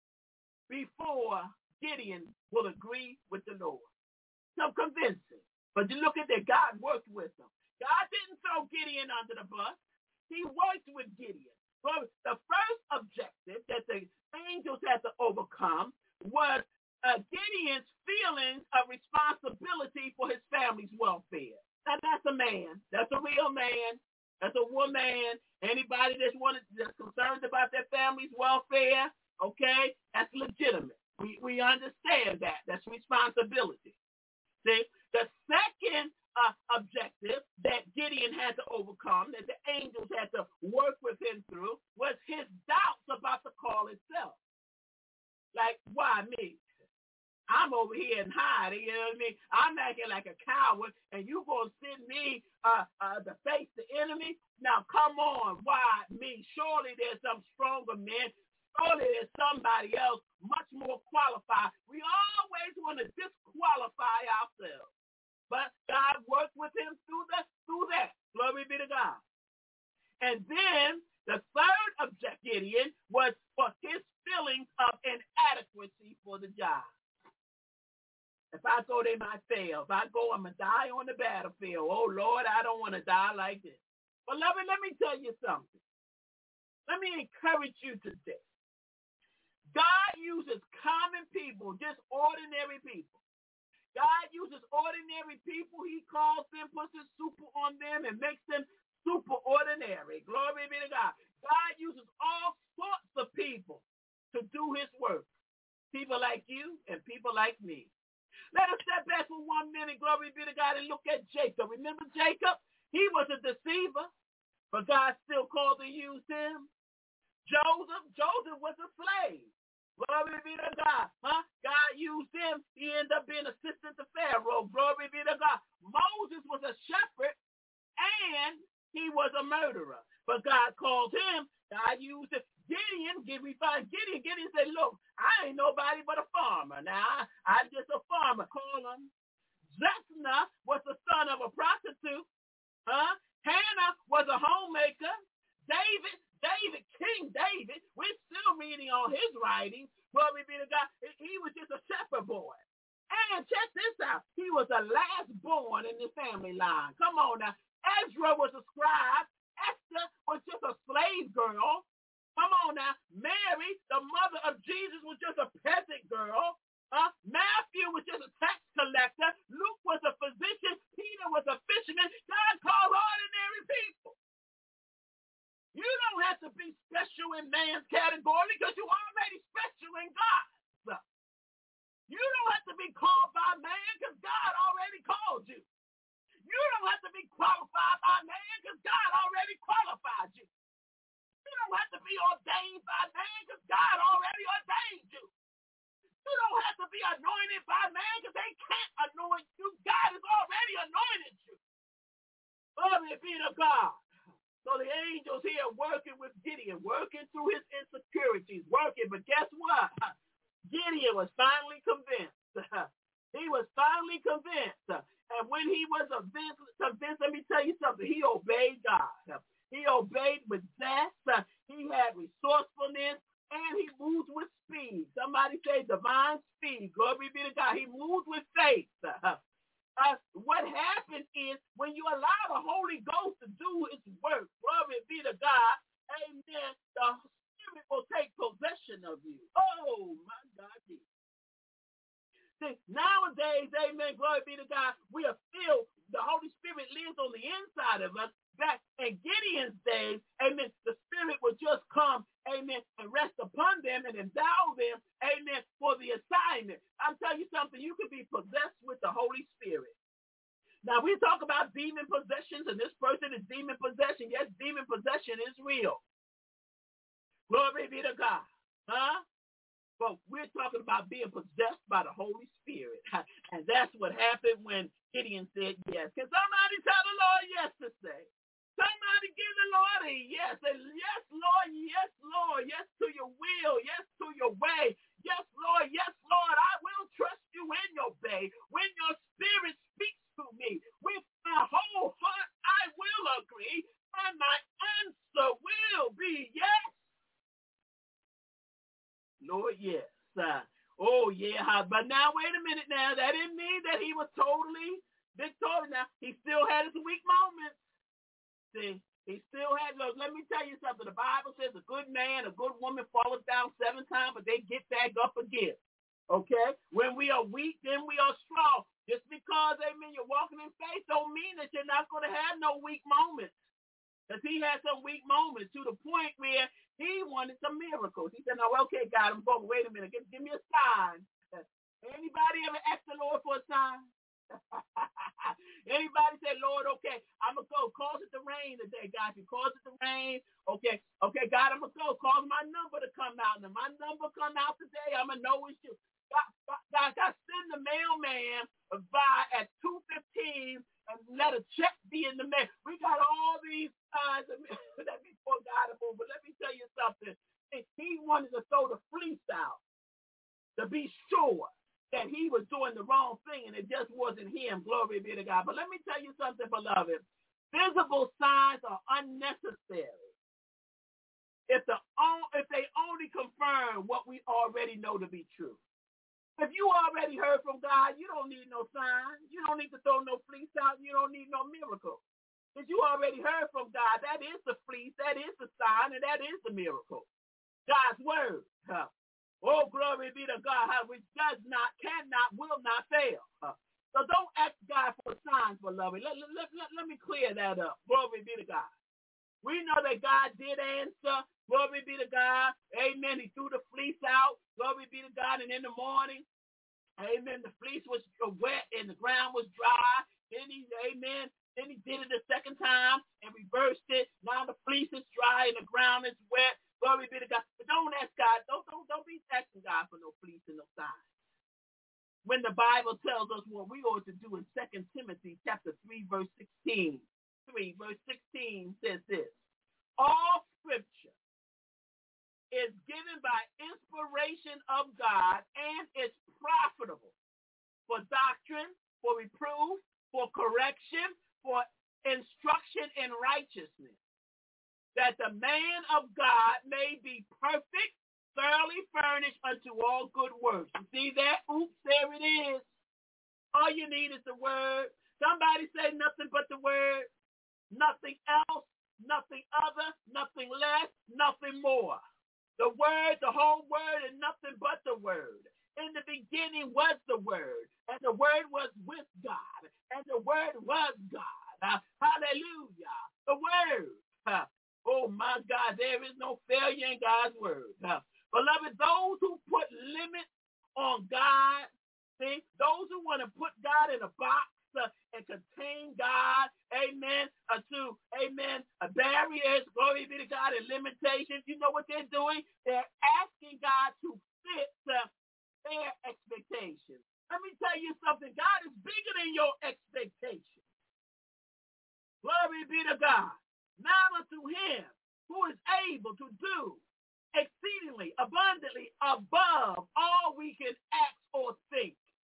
before Gideon will agree with the Lord. So convincing. But you look at that, God worked with him. God didn't throw Gideon under the bus. He worked with Gideon. Well, the first objective that the angels had to overcome was uh, Gideon's feelings of responsibility for his family's welfare. Now, that's a man. That's a real man. That's a woman. Anybody that's, wanted, that's concerned about their family's welfare, okay, that's legitimate. We we understand that. That's responsibility. See, the second uh, objective that Gideon had to overcome, that the angels had to work with him through, was his doubts about the call itself. Like, why me? I'm over here and hiding, you know what I mean? I'm acting like a coward, and you going to send me uh, uh, to face the enemy? Now, come on, why me? Surely there's some stronger men. Surely there's somebody else much more qualified. We always want to disqualify ourselves. But God worked with him through that. Through that. Glory be to God. And then the third object, Gideon, was for his feelings of inadequacy for the job. If I go, they might fail. If I go, I'm going to die on the battlefield. Oh, Lord, I don't want to die like this. Beloved, let me tell you something. Let me encourage you today. God uses common people, just ordinary people. God uses ordinary people. He calls them, puts his super on them, and makes them super ordinary. Glory be to God. God uses all sorts of people to do his work. People like you and people like me. Let us step back for one minute, glory be to God, and look at Jacob. Remember Jacob? He was a deceiver, but God still called to use him. Joseph, Joseph was a slave. Glory be to God. Huh? God used him. He ended up being assistant to Pharaoh. Glory be to God. Moses was a shepherd, and he was a murderer. But God called him. God used him. Gideon, we find Gideon. Gideon said, look, I ain't nobody but a farmer. Now, I, I'm just a farmer. Call him. Zephaniah was the son of a prostitute. Huh? Hannah was a homemaker. David, David, King David, we're still reading all his writings. Glory be to God. He was just a shepherd boy. And check this out. He was the last born in the family line. Come on now. Ezra was a scribe. Esther was just a slave girl. Come on now. Mary, the mother of Jesus, was just a peasant girl. Uh, Matthew was just a tax collector. Luke was a physician. Peter was a fisherman. God called ordinary people. You don't have to be special in man's category because you're already special in God's. You don't have to be called by man because God already called you. You don't have to be qualified by man because God already qualified you. You don't have to be ordained by man because God already ordained you. You don't have to be anointed by man because they can't anoint you. God has already anointed you. Glory be to God. So the angels here working with Gideon, working through his insecurities, working. But guess what? Gideon was finally convinced. He was finally convinced. And when he was convinced, let me tell you something, he obeyed God. He obeyed with zest. He had resourcefulness, and he moved with speed. Somebody say divine speed. Glory be to God. He moved with faith. Uh, what happens is when you allow the Holy Ghost to do its work, glory be to God, amen, the Spirit will take possession of you. Oh, my God. See, nowadays, amen, glory be to God, we are filled, the Holy Spirit lives on the inside of us. Back in Gideon's days, amen, the Spirit would just come, amen, and rest upon them and endow them, amen, for the assignment. I'm telling you something, you can be possessed with the Holy Spirit. Now, we talk about demon possessions, and this person is demon possession. Yes, demon possession is real. Glory be to God. Huh? But we're talking about being possessed by the Holy Spirit. And that's what happened when Gideon said yes. Can somebody tell the Lord yes to say? Somebody give the Lord a yes. And yes, Lord, yes, Lord, yes to your will, yes to your way. Yes, Lord, yes, Lord, I will trust you and obey. When your Spirit speaks to me with my whole heart, I will agree, and my answer will be yes. Lord, yes. Uh, oh, yeah. But now, wait a minute now. That didn't mean that he was totally victorious. Now, he still had his weak moments. See, he still had those. Let me tell you something. The Bible says a good man, a good woman falls down seven times, but they get back up again. Okay? When we are weak, then we are strong. Just because, amen, you're walking in faith don't mean that you're not going to have no weak moments. Because he had some weak moments to the point where he wanted some miracles. He said, no, okay, God, I'm going, wait a minute, give, give me a sign. Anybody ever ask the Lord for a sign? Anybody say, Lord, okay, I'm going to go. Cause it to rain today, God. If you cause it to rain, okay, okay, God, I'm going to go. Cause my number to come out. And if my number come out today, I'm going to know it's you. God, God, God, God, send the mailman by at two fifteen and let a check be in the mail. We got all these signs that before God to move. But let me tell you something. He wanted to throw the fleece out to be sure that he was doing the wrong thing, and it just wasn't him. Glory be to God. But let me tell you something, beloved. Visible signs are unnecessary if the if they only confirm what we already know to be true. If you already heard from God, you don't need no sign. You don't need to throw no fleece out. You don't need no miracle. If you already heard from God, that is the fleece, that is the sign, and that is the miracle. God's word. Huh? Oh, glory be to God, how which does not, cannot, will not fail. Huh? So don't ask God for signs, beloved. Let, let, let, let me clear that up. Glory be to God. We know that God did answer. Glory be to God. Amen. He threw the fleece out. Glory be to God. And in the morning, amen, the fleece was wet and the ground was dry. Then he, amen, then he did it a second time and reversed it. Now the fleece is dry and the ground is wet. Glory be to God. But don't ask God. Don't, don't, don't be asking God for no fleece and no signs. When the Bible tells us what we ought to do in Second Timothy chapter three, verse sixteen. three, verse sixteen says this. All scripture is given by inspiration of God and is profitable for doctrine, for reproof, for correction, for instruction in righteousness, that the man of God may be perfect, thoroughly furnished unto all good works. You see that? Oops, there it is. All you need is the word. Somebody say nothing but the word. Nothing else, nothing other, nothing less, nothing more. The word, the whole word, and nothing but the word. In the beginning was the word, and the word was with God, and the word was God. Uh, hallelujah. The word. Uh, oh, my God, there is no failure in God's word. Uh, beloved, those who put limits on God, see, those who want to put God in a box, Uh, and contain God, amen, uh, to, amen, uh, barriers, glory be to God, and limitations. You know what they're doing? They're asking God to fit uh, their expectations. Let me tell you something. God is bigger than your expectations. Glory be to God. Now unto him who is able to do exceedingly abundantly above all we can ask or think.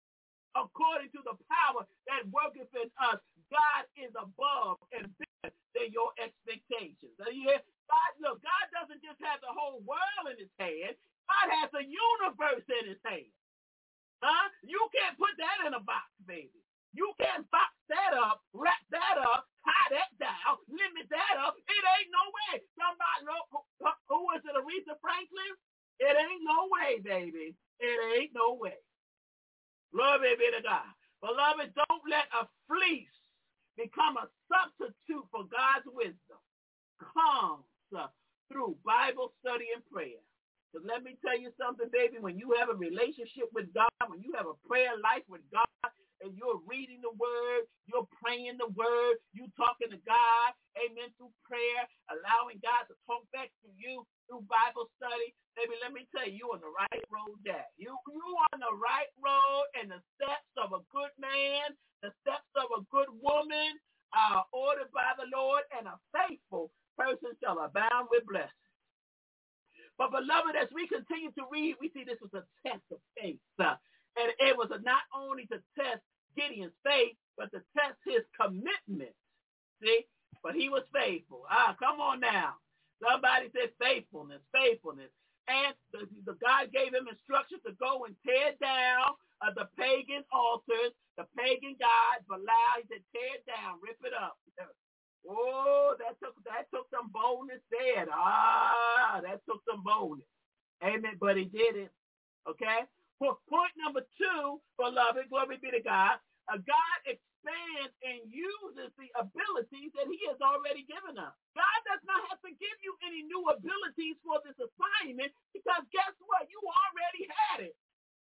according to the power that worketh in us. God is above and bigger than your expectations. So you hear? God, look, God doesn't just have the whole world in his hand. God has the universe in his hand. Huh? You can't put that in a box, baby. You can't box that up, wrap that up, tie that down, limit that up. It ain't no way. Somebody, who, who was it, Aretha Franklin? It ain't no way, baby. It ain't no way. Glory be to God. Beloved, don't let a fleece become a substitute for God's wisdom. Comes uh, through Bible study and prayer. So let me tell you something, baby. When you have a relationship with God, when you have a prayer life with God, and you're reading the word, you're praying the word, you talking to God, amen, through prayer, allowing God to talk back to you through Bible study. Baby, let me tell you, you're on the right road there. You, you on the right road, and the steps of a good man, the steps of a good woman are ordered by the Lord, and a faithful person shall abound with blessings. But beloved, as we continue to read, we see this was a test of faith. Uh, and it was a, not only to test Gideon's faith, but to test his commitment. See? But he was faithful. Ah, come on now. Somebody said faithfulness, faithfulness. And the, the God gave him instructions to go and tear down uh, the pagan altars, the pagan gods, Belial. He said, tear it down, rip it up. Oh, that took that took some boldness there. Ah, that took some boldness. Amen. But he did it. Okay? Point number two, beloved, glory be to God. Uh, God expands and uses the abilities that he has already given us. God does not have to give you any new abilities for this assignment, because guess what? You already had it.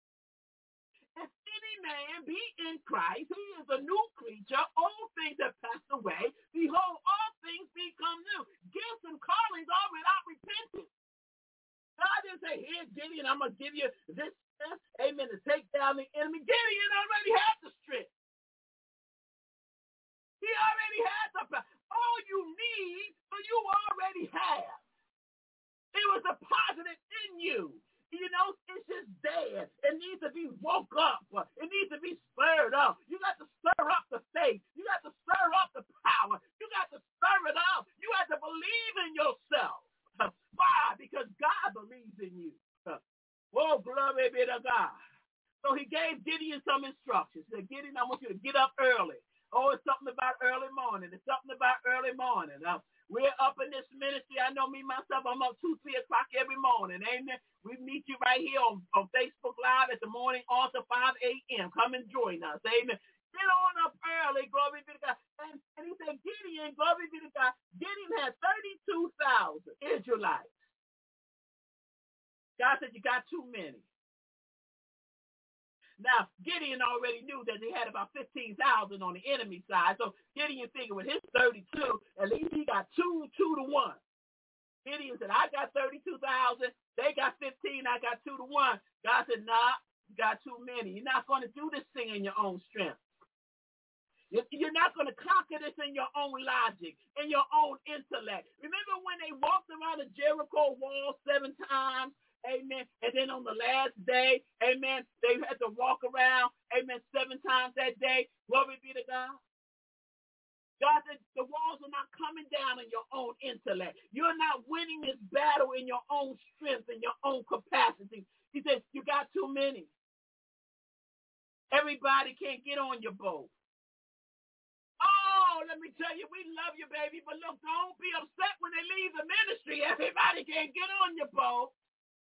If any man be in Christ, he is a new creature. Old things have passed away. Behold, all things become new. Gifts and callings are without repentance. God didn't say, here, Gideon, I'm going to give you this strength, amen, to take down the enemy. Gideon already had the strength. He already had the power. All you need, so you already have. It was deposited in you. You know, it's just there. It needs to be woke up. It needs to be spurred up. You got to stir up the faith. You got to stir up the power. You got to stir it up. You have to believe in yourself. Why? Because God believes in you. Oh, glory be to God. So he gave Gideon some instructions. He said, Gideon, I want you to get up early. Oh, it's something about early morning. It's something about early morning. Uh, we're up in this ministry. I know me, myself, I'm up two, three o'clock every morning. Amen. We meet you right here on, on Facebook Live at the morning altar, five a.m. Come and join us. Amen. Get on up early. Glory be to God. And, and he said, Gideon, glory be to God. Gideon had thirty-two thousand Israelites. God said, you got too many. Now, Gideon already knew that they had about fifteen thousand on the enemy side. So Gideon figured with his thirty-two, at least he got two, two to one. Gideon said, I got thirty-two thousand. They got fifteen. I got two to one. God said, nah, you got too many. You're not going to do this thing in your own strength. You're not going to conquer this in your own logic, in your own intellect. Remember when they walked around the Jericho wall seven times? Amen. And then on the last day, amen, they had to walk around, amen, seven times that day. Glory be to God. God said the walls are not coming down in your own intellect. You're not winning this battle in your own strength and your own capacity. He says, you got too many. Everybody can't get on your boat. Oh, let me tell you, we love you, baby, but look, don't be upset when they leave the ministry. Everybody can't get on your boat.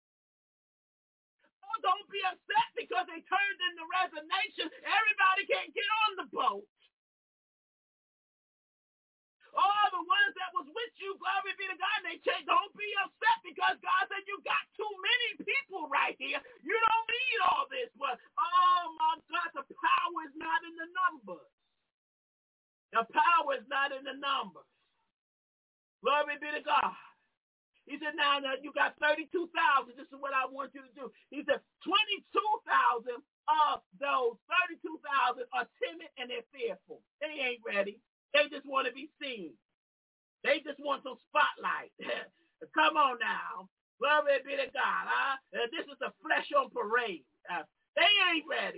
Oh, don't be upset because they turned in the resignation. Everybody can't get on the boat. Oh, the ones that was with you, glory be to God, they say, don't be upset because God said you got too many people right here. You don't need all this. But, oh, my God, the power is not in the numbers. The power is not in the numbers. Glory be to God. He said, now, now you got thirty-two thousand. This is what I want you to do. He said, twenty-two thousand of those thirty-two thousand are timid and they're fearful. They ain't ready. They just want to be seen. They just want some spotlight. Come on now. Glory be to God. Huh? Uh, this is the flesh on parade. Uh, they ain't ready.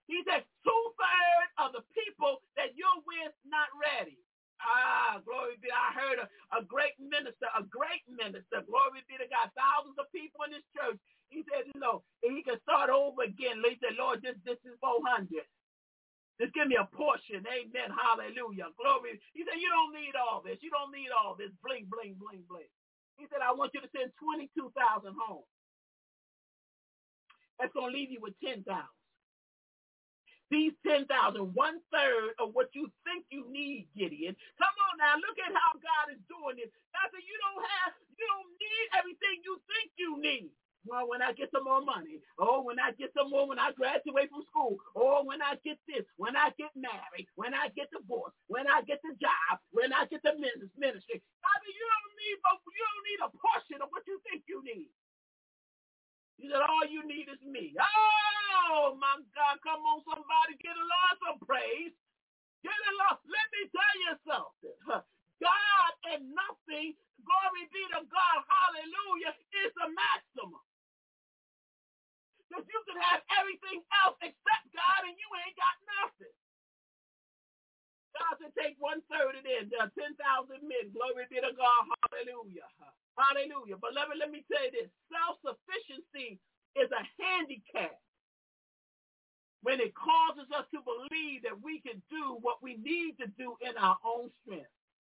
He said, two-thirds of the people that you're with not ready. Ah, glory be. I heard a, a great minister, a great minister, glory be to God, thousands of people in this church. He said, you know, he can start over again. He said, Lord, this, this is four hundred. Just give me a portion. Amen. Hallelujah. Glory. He said, you don't need all this. You don't need all this. Bling, bling, bling, bling. He said, I want you to send twenty-two thousand home. That's going to leave you with ten thousand. These ten thousand, one third of what you think you need, Gideon. Come on now, look at how God is doing this. God said, you don't have, you don't need everything you think you need. Well, when I get some more money, or when I get some more, when I graduate from school, or when I get this, when I get married, when I get divorced, when I get the job, when I get the ministry. God said, you don't need, you don't need a portion of what you think you need. He said, all you need is me. Oh, my God, come on, somebody, get a Lord some praise. Get a Lord. Let me tell you something. God and nothing, glory be to God, hallelujah, is the maximum. Because you can have everything else except God and you ain't got nothing. God said, take one-third of it, uh, ten thousand men, glory be to God, hallelujah. Hallelujah. Beloved, let me tell you this. Self-sufficiency is a handicap when it causes us to believe that we can do what we need to do in our own strength.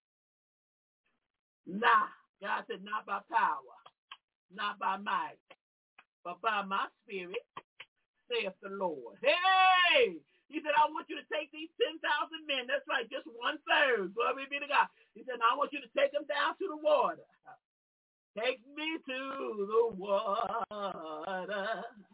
Nah, God said, not by power, not by might, but by my spirit, saith the Lord. Hey! He said, I want you to take these ten thousand men. That's right, just one-third. Glory be to God. He said, I want you to take them down to the water. Take me to the water.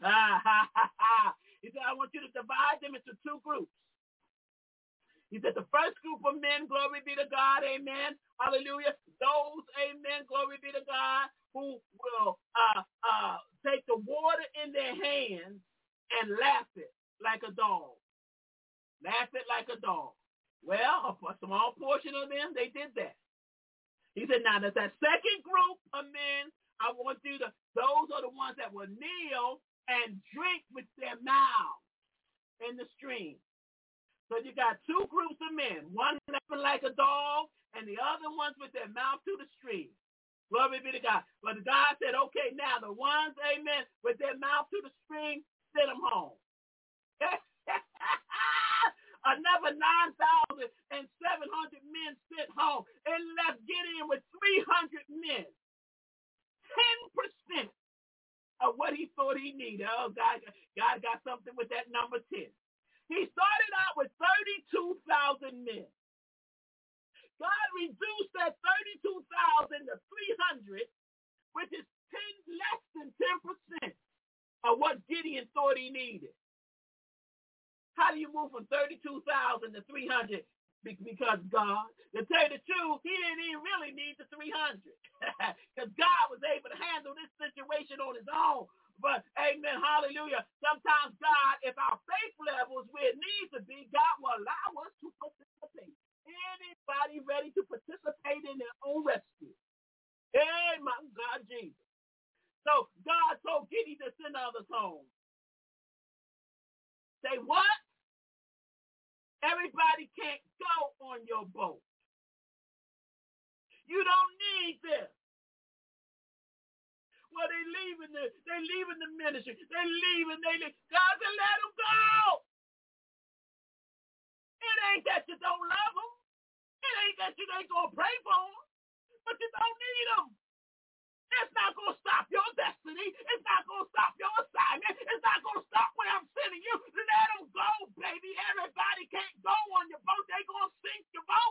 He said, I want you to divide them into two groups. He said, the first group of men, glory be to God, amen, hallelujah. Those, amen, glory be to God, who will uh, uh, take the water in their hands and lap it like a dog. Lap it like a dog. Well, a small portion of them, they did that. He said, now there's that second group of men, I want you to, those are the ones that will kneel and drink with their mouths in the stream. So you got two groups of men, one lapping like a dog and the other ones with their mouth to the stream. Glory be to God. But God said, okay, now the ones, amen, with their mouth to the stream, send them home. Another nine thousand seven hundred men sent home and left Gideon with three hundred men. ten percent of what he thought he needed. Oh, God, God got something with that number ten. He started out with thirty-two thousand men. God reduced that thirty-two thousand to three hundred, which is ten, less than ten percent of what Gideon thought he needed. How do you move from thirty-two thousand to three hundred? Because God, to tell you the truth, he didn't even really need the three hundred. Because God was able to handle this situation on his own. But, amen, hallelujah, sometimes God, if our faith level is where it needs to be, God will allow us to participate. Anybody ready to participate in their own rescue? Hey, my God, Jesus. So God told Gideon to send others home. Say what? Everybody can't go on your boat. You don't need this. Well, they leaving the they leaving the ministry. They leaving. They leave. God said, let them go. It ain't that you don't love them. It ain't that you ain't gonna pray for them, but you don't need them. It's not gonna stop your destiny. It's not gonna stop your assignment. It's not gonna stop where I'm sending you. Let them go, baby. Everybody can't go on your boat. They gonna sink your boat.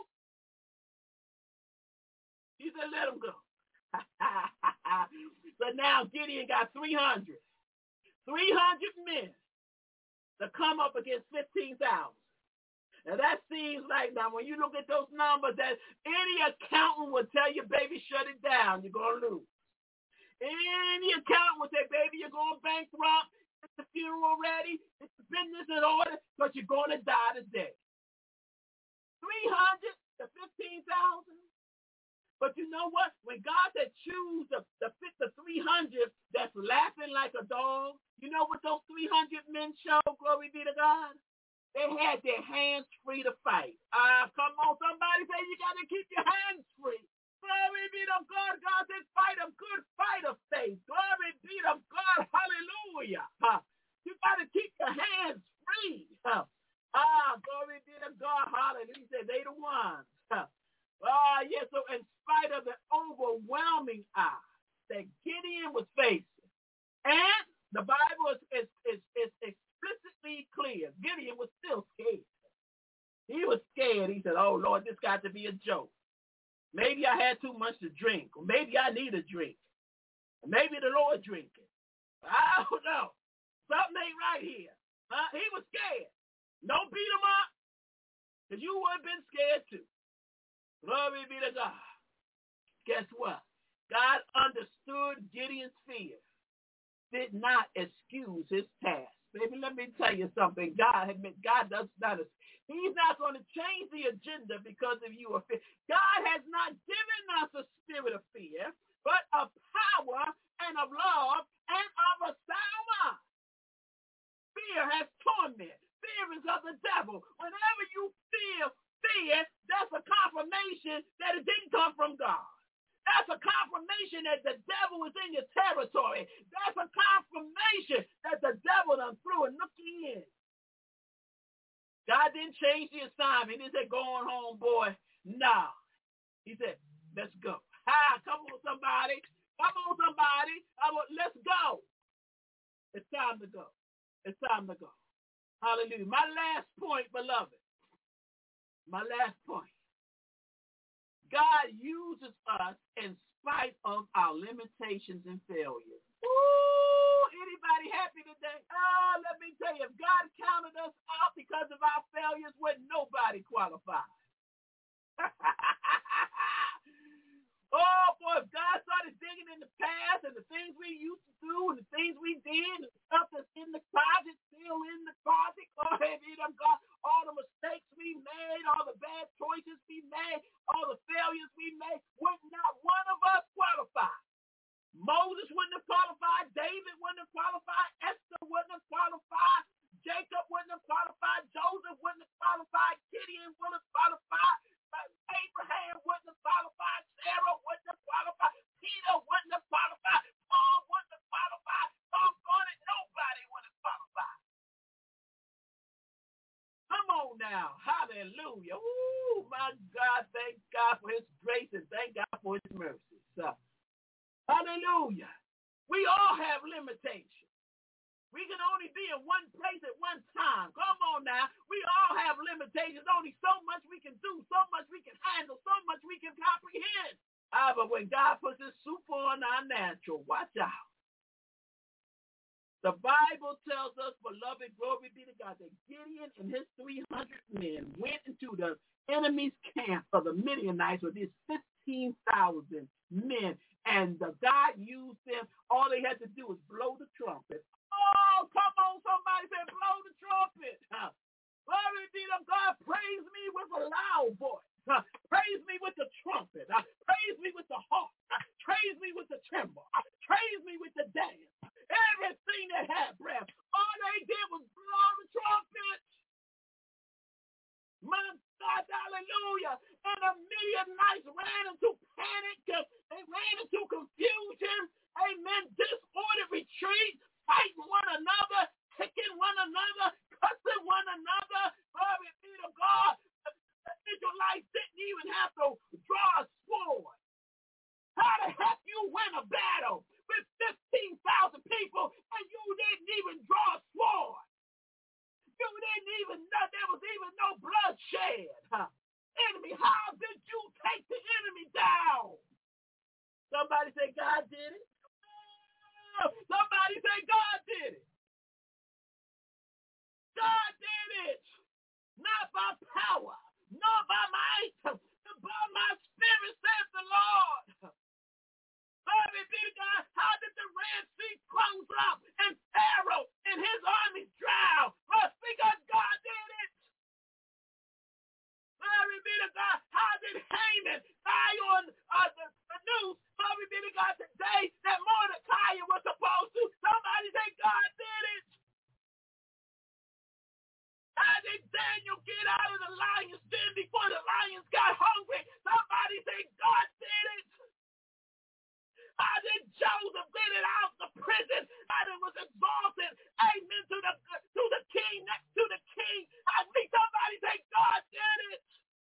He said, let them go. So now Gideon got three hundred. three hundred men to come up against fifteen thousand. Now that seems like, now when you look at those numbers, that any accountant would tell you, baby, shut it down. You're going to lose. Any accountant would say, baby, you're going bankrupt. Get the funeral ready. Get the business in order, because you're going to die today. three hundred to fifteen thousand. But you know what? When God said choose the, the, the three hundred that's laughing like a dog, you know what those three hundred men show? Glory be to God. They had their hands free to fight. Ah, uh, come on, somebody say you got to keep your hands free. Glory be to God. God said fight a good fight of faith. Glory be to God. Hallelujah. Huh. You got to keep your hands free. Huh. Ah, glory be to God. Hallelujah. He said they the ones. Huh. Ah, yes, so in spite of the overwhelming odds that Gideon was facing, and the Bible is, is, is, is explicitly clear, Gideon was still scared. He was scared. He said, oh, Lord, this got to be a joke. Maybe I had too much to drink, or maybe I need a drink. Or maybe the Lord drinking. I don't know. Something ain't right here. Huh? He was scared. Don't beat him up, because you would have been scared too. Glory be to God. Guess what? God understood Gideon's fear, did not excuse his task. Baby, let me tell you something. God admit God does not. He's not going to change the agenda because of you or fear. God has not given us a spirit of fear, but of power and of love and of a sound mind. Fear has torment. Fear is of the devil. Whenever you feel fear, that's a confirmation that it didn't come from God. That's a confirmation that the devil is in your territory. That's a confirmation that the devil done threw a nookie in. God didn't change the assignment. He said, go on home, boy. No. He said, let's go. Hi, come on, somebody. Come on, somebody. I want, let's go. It's time to go. It's time to go. Hallelujah. My last point, beloved. My last point. God uses us in spite of our limitations and failures. Ooh, anybody happy today? Oh, let me tell you, if God counted us out because of our failures, would nobody qualify. Oh, boy, if God started digging in the past and the things we used to do and the things we did and the stuff that's in the closet, still in the closet, glory be to God, all the mistakes we made, all the bad choices we made, all the failures we made, would not one of us qualify. Moses wouldn't have qualified. David wouldn't have qualified. Esther wouldn't have qualified. Jacob wouldn't have qualified. Joseph wouldn't have qualified. Gideon wouldn't have qualified. Abraham wouldn't have qualified. Sarah wouldn't have qualified. Peter wouldn't have qualified. Paul wouldn't have qualified. Tom Gordon, nobody would have qualified. Come on now. Hallelujah. Ooh, my God. Thank God for his grace and thank God for his mercy. So, hallelujah. We all have limitations. We can only be in one place at one time. Come on now. We all have limitations. Only so much we can do, so much we can handle, so much we can comprehend. Ah, but when God puts his super on our natural, watch out. The Bible tells us, beloved, glory be to God, that Gideon and his three hundred men went into the enemy's camp of the Midianites with his fifteen thousand men. And the God used them. All they had to do was blow the trumpet. Oh, come on, somebody say, blow the trumpet. Huh? Glory be to God. Praise me with a loud voice. Huh? Praise me with the trumpet. Huh? Praise me with the harp. Huh? Praise me with the timbrel. Huh? Praise me with the dance. Everything that had breath. All they did was blow the trumpet. My God, hallelujah. And the Midianites ran into panic. They ran into confusion. Amen. Disordered retreat. Fighting one another, kicking one another, cussing one another. Glory be to God. The Israelites didn't even have to draw a sword. How the heck you win a battle with fifteen thousand people and you didn't even draw a sword? You didn't even know there was even no bloodshed. Huh? Enemy, how did you take the enemy down? Somebody say God did it. Somebody say God did it. God did it. Not by power, not by might, but by my spirit, says the Lord. Glory be to God. How did the Red Sea close up and Pharaoh and his army drown? Well, because God did it. Glory be to God. How did Haman die on uh, out of the lion's den before the lions got hungry. Somebody say, God did it. How did Joseph get it out of the prison? How it was exalted. Amen. To the to the king, next to the king. I think somebody say, God did it.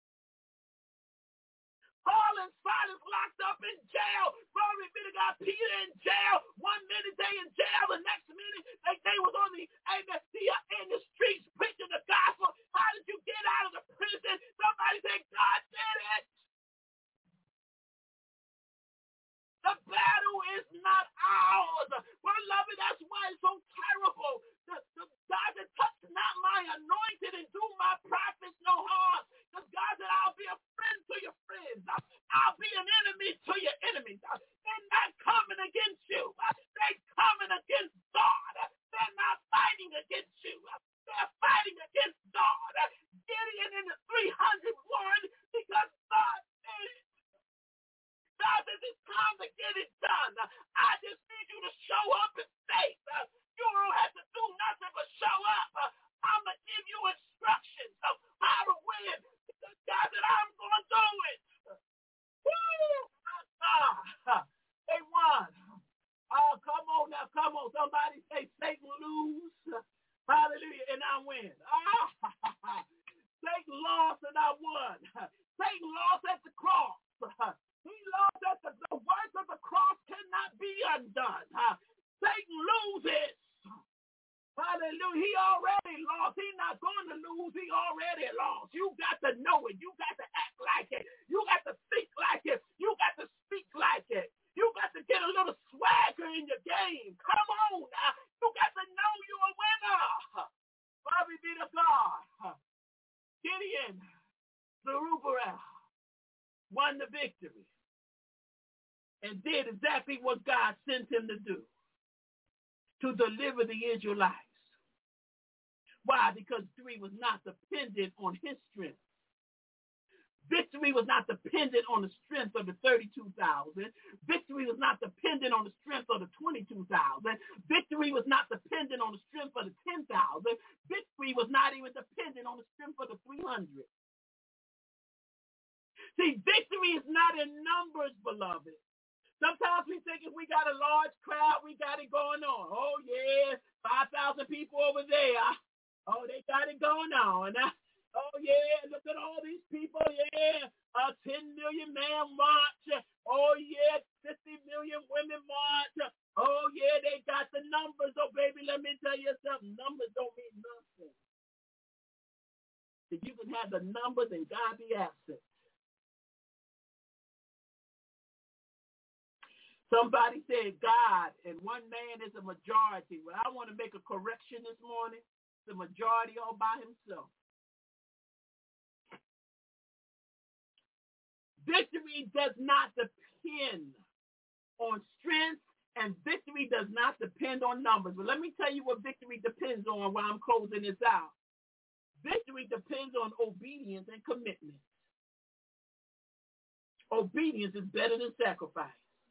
Paul and Silas locked up in jail. Glory be to God. Peter in jail. One minute they in jail. The next minute they, they was on the, amen, the, uh, in the streets preaching the gospel. How did you get out of the prison? Somebody say, God did it. The battle is not ours. Beloved, that's why it's so terrible. The, the God that touched not my anointed and do my prophets no harm. Because God said, I'll be a friend to your friends. I'll be an enemy to your enemies. They're not coming against you. They're coming against God. They're not fighting against you. They're fighting against God. Gideon in the three hundred one because God did it. God says it's time to get it done. I just need you to show up in faith. You don't have to do nothing but show up. I'm going to give you instructions of how to win. Because God said, I'm going to do it. Woo! Ah, they won. Oh, come on now. Come on. Somebody say Satan lose. Hallelujah. And I win. Ah, Satan lost and I won. Satan lost at the cross. He lost that the, the work of the cross cannot be undone. Uh, Satan loses. Hallelujah. He already lost. He's not going to lose. He already lost. You got to know it. You got to act like it. You got to think like it. You got to speak like it. You got to get a little swagger in your game. Come on now. You got to know you're a winner. Glory be to God. Gideon, Zerubbabel, won the victory and did exactly what God sent him to do, to deliver the Israelites. Why? Because victory was not dependent on his strength. Victory was not dependent on the strength of the thirty-two thousand. Victory was not dependent on the strength of the twenty-two thousand. Victory was not dependent on the strength of the ten thousand. Victory was not even dependent on the strength of the three hundred. See, victory is not in numbers, beloved. Sometimes we think if we got a large crowd, we got it going on. Oh, yeah, five thousand people over there. Oh, they got it going on. Oh, yeah, look at all these people. Yeah, a ten million man march. Oh, yeah, fifty million women march. Oh, yeah, they got the numbers. Oh, baby, let me tell you something. Numbers don't mean nothing. If you can have the numbers and God be absent. Somebody said God and one man is a majority. Well, I want to make a correction this morning. The majority all by himself. Victory does not depend on strength, and victory does not depend on numbers. But let me tell you what victory depends on while I'm closing this out. Victory depends on obedience and commitment. Obedience is better than sacrifice.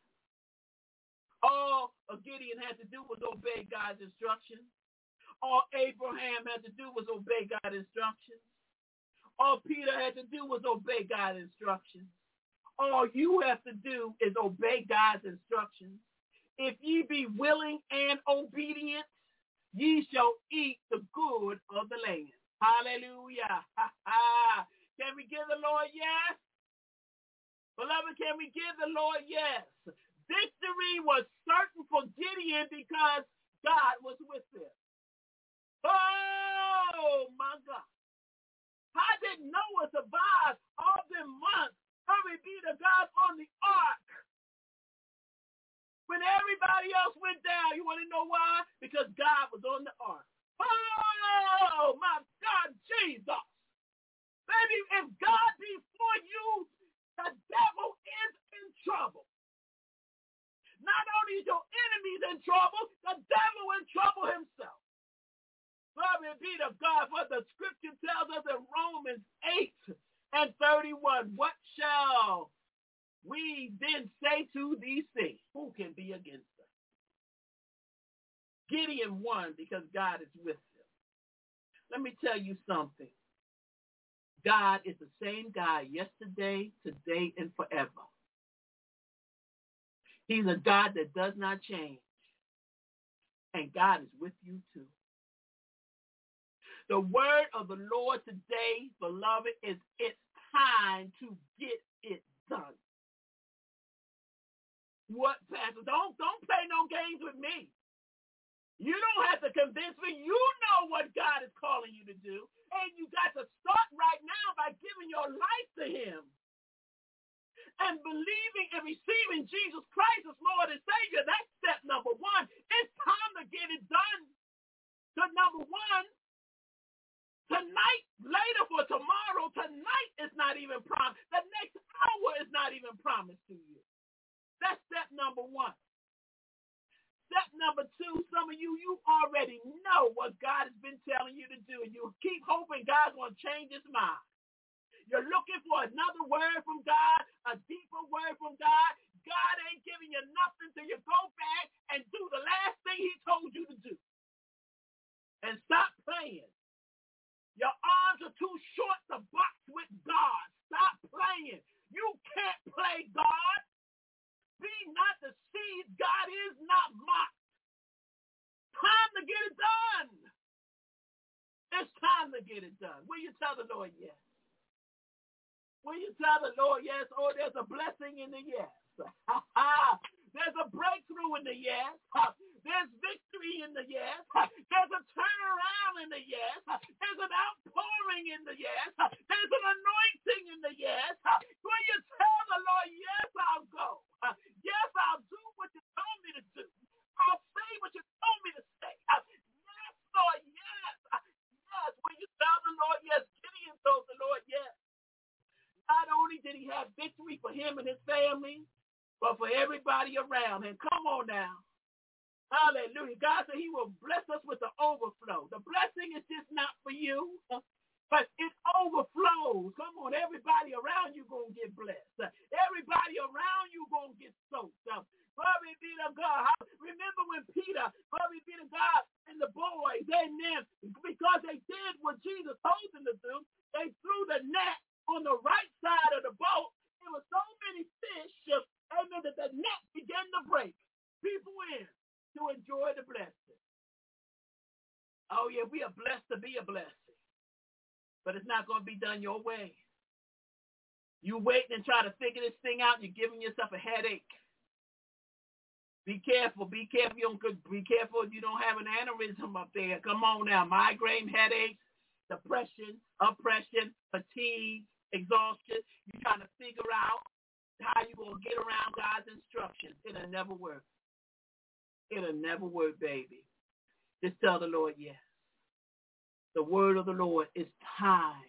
All Gideon had to do was obey God's instructions. All Abraham had to do was obey God's instructions. All Peter had to do was obey God's instructions. All you have to do is obey God's instructions. If ye be willing and obedient, ye shall eat the good of the land. Hallelujah. Can we give the Lord yes? Beloved, can we give the Lord yes? Victory was certain for Gideon because God was with him. Oh, my God. How did Noah survive all the months? Hurry be to God on the ark. When everybody else went down, you want to know why? Because God was on the ark. Oh, my God, Jesus. Baby, if God be for you, the devil is in trouble. Not only is your enemies in trouble, the devil in trouble himself. Glory be to God, for the scripture tells us in Romans eight and thirty-one, what shall we then say to these things? Who can be against us? Gideon won because God is with him. Let me tell you something. God is the same God yesterday, today, and forever. He's a God that does not change. And God is with you too. The word of the Lord today, beloved, is it's time to get it done. What, Pastor? Don't, don't play no games with me. You don't have to convince me. You know what God is calling you to do. And you got to start right now by giving your life to him. And believing and receiving Jesus Christ as Lord and Savior. That's step number one. It's time to get it done. So number one, tonight, later for tomorrow, tonight is not even promised. The next hour is not even promised to you. That's step number one. Step number two, some of you, you already know what God has been telling you to do, and you keep hoping God's going to change his mind. You're looking for another word from God, a deeper word from God. God ain't giving you nothing till you go back and do the last thing he told you to do. And stop playing. Your arms are too short to box with God. Stop playing. You can't play God. Be not deceived. God is not mocked. Time to get it done. It's time to get it done. Will you tell the Lord yes? Will you tell the Lord yes? Oh, there's a blessing in the yes. There's a breakthrough in the yes. There's victory in the yes. There's a turnaround in the yes. There's an outpouring in the yes. There's an anointing in the yes. Will you tell the Lord, yes, I'll go. Yes, I'll do what you told me to do. I'll say what you told me to say. Yes, Lord, yes. Yes, will you tell the Lord, yes? Gideon told the Lord, yes. Not only did he have victory for him and his family, but for everybody around him. Come on now. Hallelujah. God said he will bless us with the overflow. The blessing is just not for you, but it overflows. Come on, everybody around you going to get blessed. Everybody around you going to get soaked. Glory be to God. Remember when Peter, glory be to God, and the boys, they then, because they did what Jesus told them to do, they threw the net on the right side of the boat. There were so many fish, amen, that the net began to break. People in to enjoy the blessing. Oh, yeah, we are blessed to be a blessing. But it's not going to be done your way. You waiting and try to figure this thing out, you're giving yourself a headache. Be careful. Be careful. You don't, be careful you don't have an aneurysm up there. Come on now. Migraine, headaches, depression, oppression, fatigue, exhaustion. You're trying to figure out how you're going to get around God's instructions. It'll never work. It'll never work, baby. Just tell the Lord yes. The word of the Lord is time.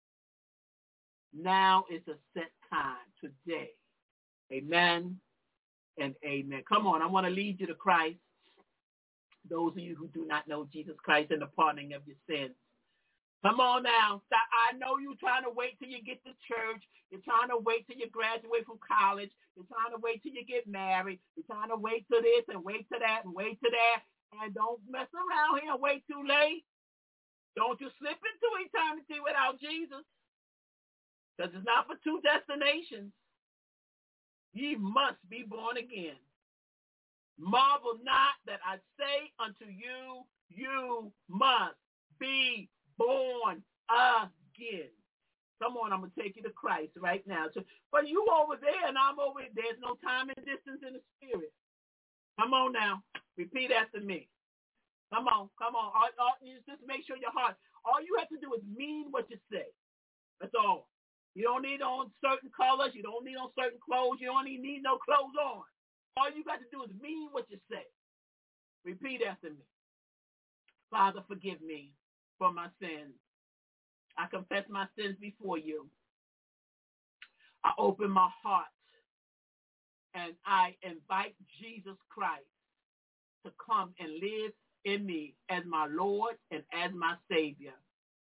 Now is a set time today. Amen and amen. Come on, I want to lead you to Christ. Those of you who do not know Jesus Christ and the pardoning of your sins. Come on now. I know you're trying to wait till you get to church. You're trying to wait till you graduate from college. You're trying to wait till you get married. You're trying to wait till this and wait till that and wait till that. And don't mess around here and wait too late. Don't you slip into eternity without Jesus. Because it's not for two destinations. Ye must be born again. Marvel not that I say unto you, you must be born again. Come on, I'm going to take you to Christ right now. So, but you over there and I'm over here. There's no time and distance in the spirit. Come on now. Repeat after me. Come on, come on. All, all, you just make sure your heart. All you have to do is mean what you say. That's all. You don't need on certain colors. You don't need on certain clothes. You don't even need no clothes on. All you got to do is mean what you say. Repeat after me. Father, forgive me for my sins. I confess my sins before you. I open my heart and I invite Jesus Christ to come and live in me as my Lord and as my Savior.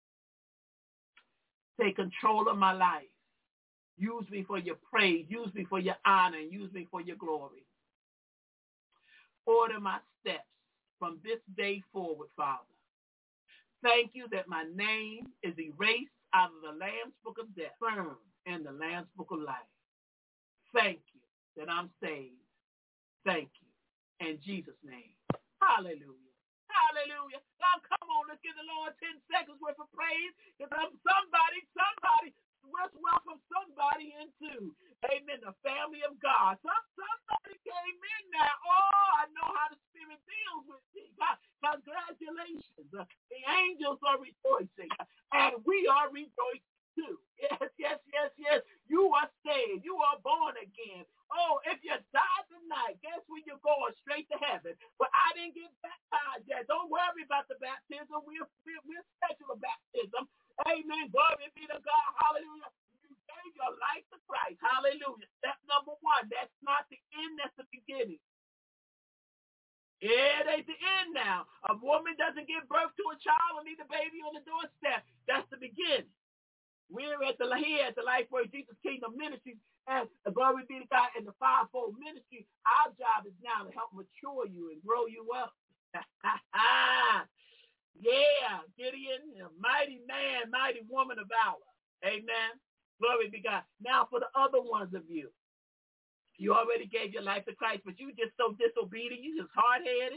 Take control of my life. Use me for your praise. Use me for your honor. And use me for your glory. Order my steps from this day forward, Father. Thank you that my name is erased out of the Lamb's book of death, firm in the Lamb's book of life. Thank you that I'm saved. Thank you. In Jesus' name. Hallelujah. Hallelujah. Now come on, let's give the Lord ten seconds worth of praise. Because I'm somebody, somebody, let's welcome somebody into, amen, the family of God. Some, somebody came in now. Oh, I know how the Spirit deals with me. Congratulations. The angels are rejoicing. And we are rejoicing too. Yes, yes, yes, yes. You are saved. You are born again. Oh, if you die tonight, guess where you're going? Straight to heaven. But I didn't get baptized yet. Don't worry about the baptism. We're, we're, we're special baptism. Amen. Glory be to God. Hallelujah. You gave your life to Christ. Hallelujah. Step number one. That's not the end. That's the beginning. It ain't the end now. A woman doesn't give birth to a child and leave the baby on the doorstep. That's the beginning. We're at the here at the Lifeword Jesus Kingdom Ministries, and the glory be to God in the fivefold ministry. Our job is now to help mature you and grow you up. Yeah, Gideon, a mighty man, mighty woman of valor. Amen. Glory be to God. Now for the other ones of you, you already gave your life to Christ, but you just so disobedient, you just hard-headed.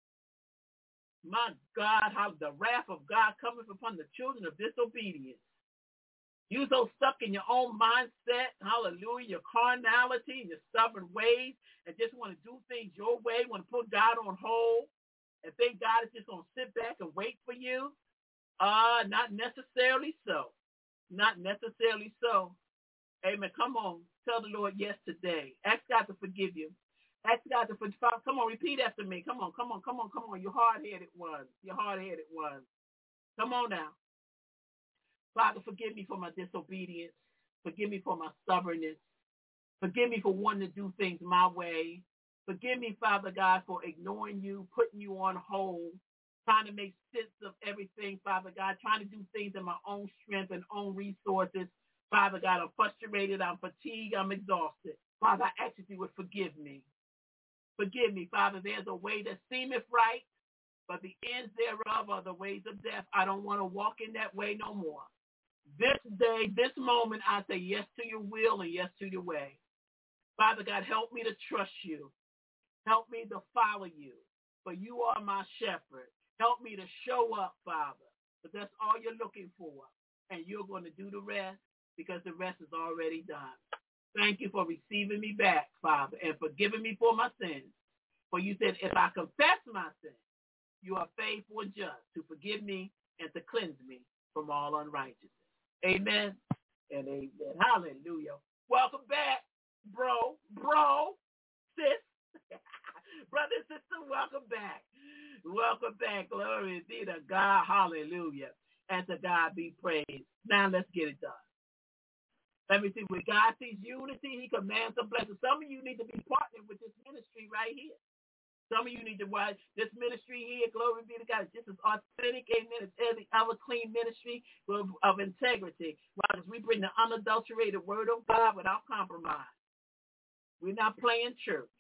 My God, how the wrath of God cometh upon the children of disobedience. You so stuck in your own mindset, hallelujah, your carnality and your stubborn ways, and just want to do things your way, want to put God on hold, and think God is just going to sit back and wait for you. Uh, not necessarily so. Not necessarily so. Amen. Come on. Tell the Lord yes today. Ask God to forgive you. Ask God to forgive. Come on, repeat after me. Come on, come on, come on, come on. You hard-headed ones. You hard-headed ones. Come on now. Father, forgive me for my disobedience. Forgive me for my stubbornness. Forgive me for wanting to do things my way. Forgive me, Father God, for ignoring you, putting you on hold, trying to make sense of everything, Father God, trying to do things in my own strength and own resources. Father God, I'm frustrated, I'm fatigued, I'm exhausted. Father, I ask that you would forgive me. Forgive me, Father. There's a way that seemeth right, but the ends thereof are the ways of death. I don't want to walk in that way no more. This day, this moment, I say yes to your will and yes to your way. Father God, help me to trust you. Help me to follow you, for you are my shepherd. Help me to show up, Father, but that's all you're looking for, and you're going to do the rest because the rest is already done. Thank you for receiving me back, Father, and forgiving me for my sins. For you said, if I confess my sins, you are faithful and just to forgive me and to cleanse me from all unrighteousness. Amen and amen. Hallelujah. Welcome back, bro, bro, sis. Brother and sister, welcome back. Welcome back. Glory be to God. Hallelujah. And to God be praised. Now let's get it done. Let me see. When God sees unity, he commands a blessing. Some of you need to be partnering with this ministry right here. Some of you need to watch this ministry here. Glory be to God. It's just as authentic, amen, as every other clean ministry of, of integrity. Right? We bring the unadulterated word of God without compromise. We're not playing church.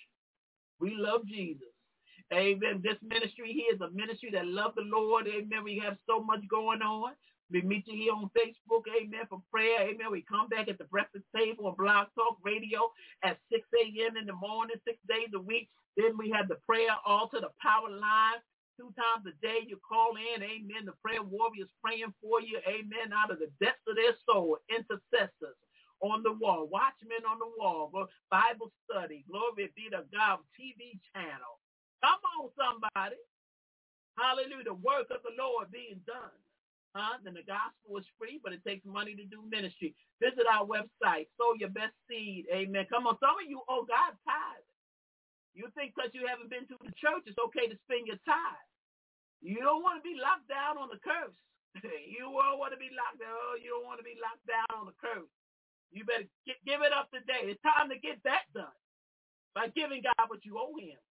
We love Jesus. Amen. This ministry here is a ministry that loves the Lord. Amen. We have so much going on. We meet you here on Facebook, amen, for prayer, amen. We come back at the breakfast table on Blog Talk Radio at six a.m. in the morning, six days a week. Then we have the prayer altar, the power line. Two times a day you call in, amen. The prayer warriors praying for you, amen, out of the depths of their soul. Intercessors on the wall, watchmen on the wall, Bible study, glory be to God, T V channel. Come on, somebody. Hallelujah, the work of the Lord being done. Huh? Then the gospel is free, but it takes money to do ministry. Visit our website, sow your best seed, amen. Come on, some of you owe God tithe. You think because you haven't been to the church, it's okay to spend your tithe. You don't want to be locked down on the curse. You don't want to be locked down. Oh, you don't want to be locked down on the curse. You better get, give it up today. It's time to get that done by giving God what you owe him.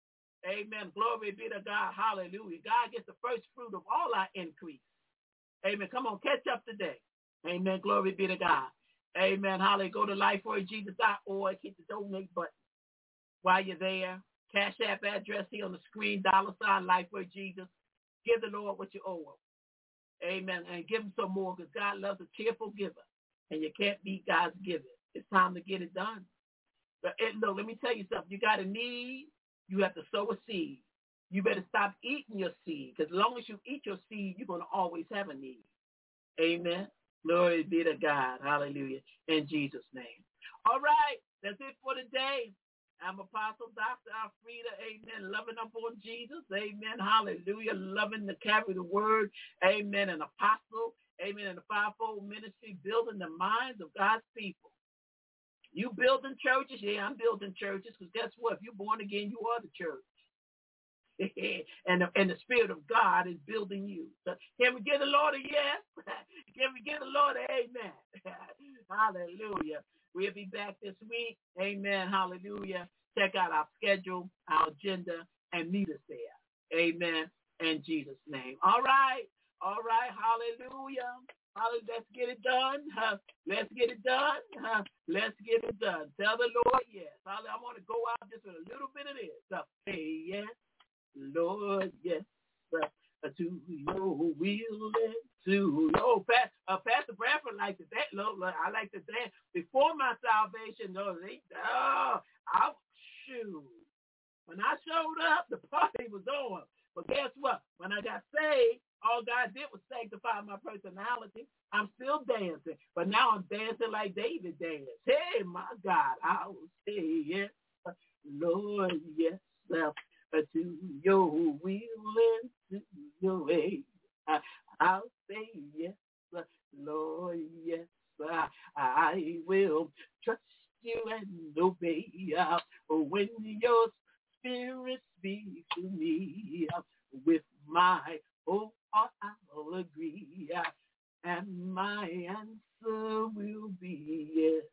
Amen. Glory be to God. Hallelujah. God gets the first fruit of all our increase. Amen. Come on, catch up today. Amen. Glory be to God. Amen. Hallelujah. Go to life word jesus dot org. Hit the donate button while you're there. Cash App address here on the screen, dollar sign, LifeWordJesus. Give the Lord what you owe him. Amen. And give him some more because God loves a cheerful giver. And you can't beat God's giving. It's time to get it done. But it, look, let me tell you something. You got a need, you have to sow a seed. You better stop eating your seed because as long as you eat your seed, you're going to always have a need. Amen. Glory be to God. Hallelujah. In Jesus' name. All right. That's it for today. I'm Apostle Doctor Alfreda. Amen. Loving up on Jesus. Amen. Hallelujah. Loving to carry the word. Amen. An apostle. Amen. In the fivefold ministry, building the minds of God's people. You building churches? Yeah, I'm building churches because guess what? If you're born again, you are the church. and, the, and the Spirit of God is building you. So can we give the Lord a yes? Can we give the Lord an amen? Hallelujah. We'll be back this week. Amen. Hallelujah. Check out our schedule, our agenda, and meet us there. Amen. In Jesus' name. All right. All right. Hallelujah. Hallelujah. Let's get it done. Uh, let's get it done. Uh, let's get it done. Tell the Lord yes. Hallelujah. I want to go out just with a little bit of this. So, say yes, Lord, yes. Uh, to your will and to your past. Uh, Pastor Bradford liked to dance. I like to dance before my salvation. No, they, oh, I, shoot. When I showed up, the party was on. But guess what? When I got saved, all God did was sanctify my personality. I'm still dancing, but now I'm dancing like David danced. Hey, my God, I will say yes, Lord, yes, uh, to your will and to your way. Uh, I'll say yes, Lord, yes, uh, I will trust you and obey. Uh, when your Spirit speaks to me uh, with my whole heart, I'll agree. Uh, and my answer will be yes.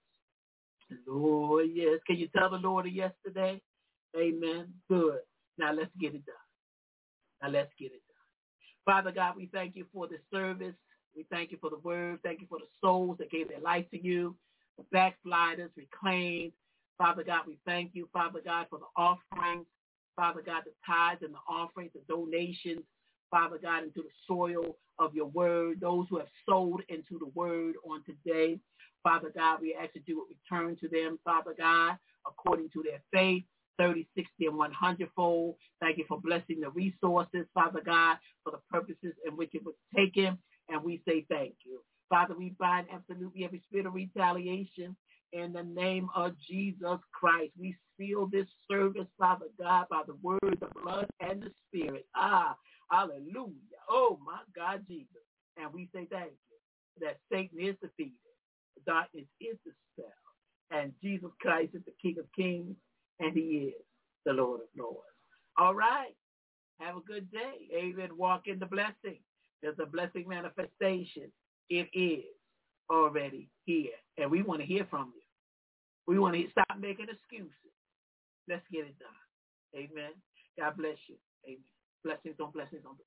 Lord, yes. Can you tell the Lord a yes today? Amen. Good. Now let's get it done. Now let's get it done. Father God, we thank you for this service. We thank you for the word. Thank you for the souls that gave their life to you, the backsliders, reclaimed. Father God, we thank you, Father God, for the offerings. Father God, the tithes and the offerings, the donations. Father God, into the soil of your word, those who have sowed into the word on today. Father God, we ask that you would return to them, Father God, according to their faith, thirty, sixty, and one hundred fold. Thank you for blessing the resources, Father God, for the purposes in which it was taken, and we say thank you. Father, we bind absolutely every spirit of retaliation in the name of Jesus Christ. We seal this service, Father God, by the word, the blood, and the spirit. Ah, hallelujah. Oh, my God, Jesus. And we say thank you that Satan is defeated. Darkness is dispelled. And Jesus Christ is the King of kings, and he is the Lord of lords. All right. Have a good day. Amen. Walk in the blessing. There's a blessing manifestation. It is already here. And we want to hear from you. We want to stop making excuses. Let's get it done. Amen. God bless you. Amen. Blessings on blessings on blessings.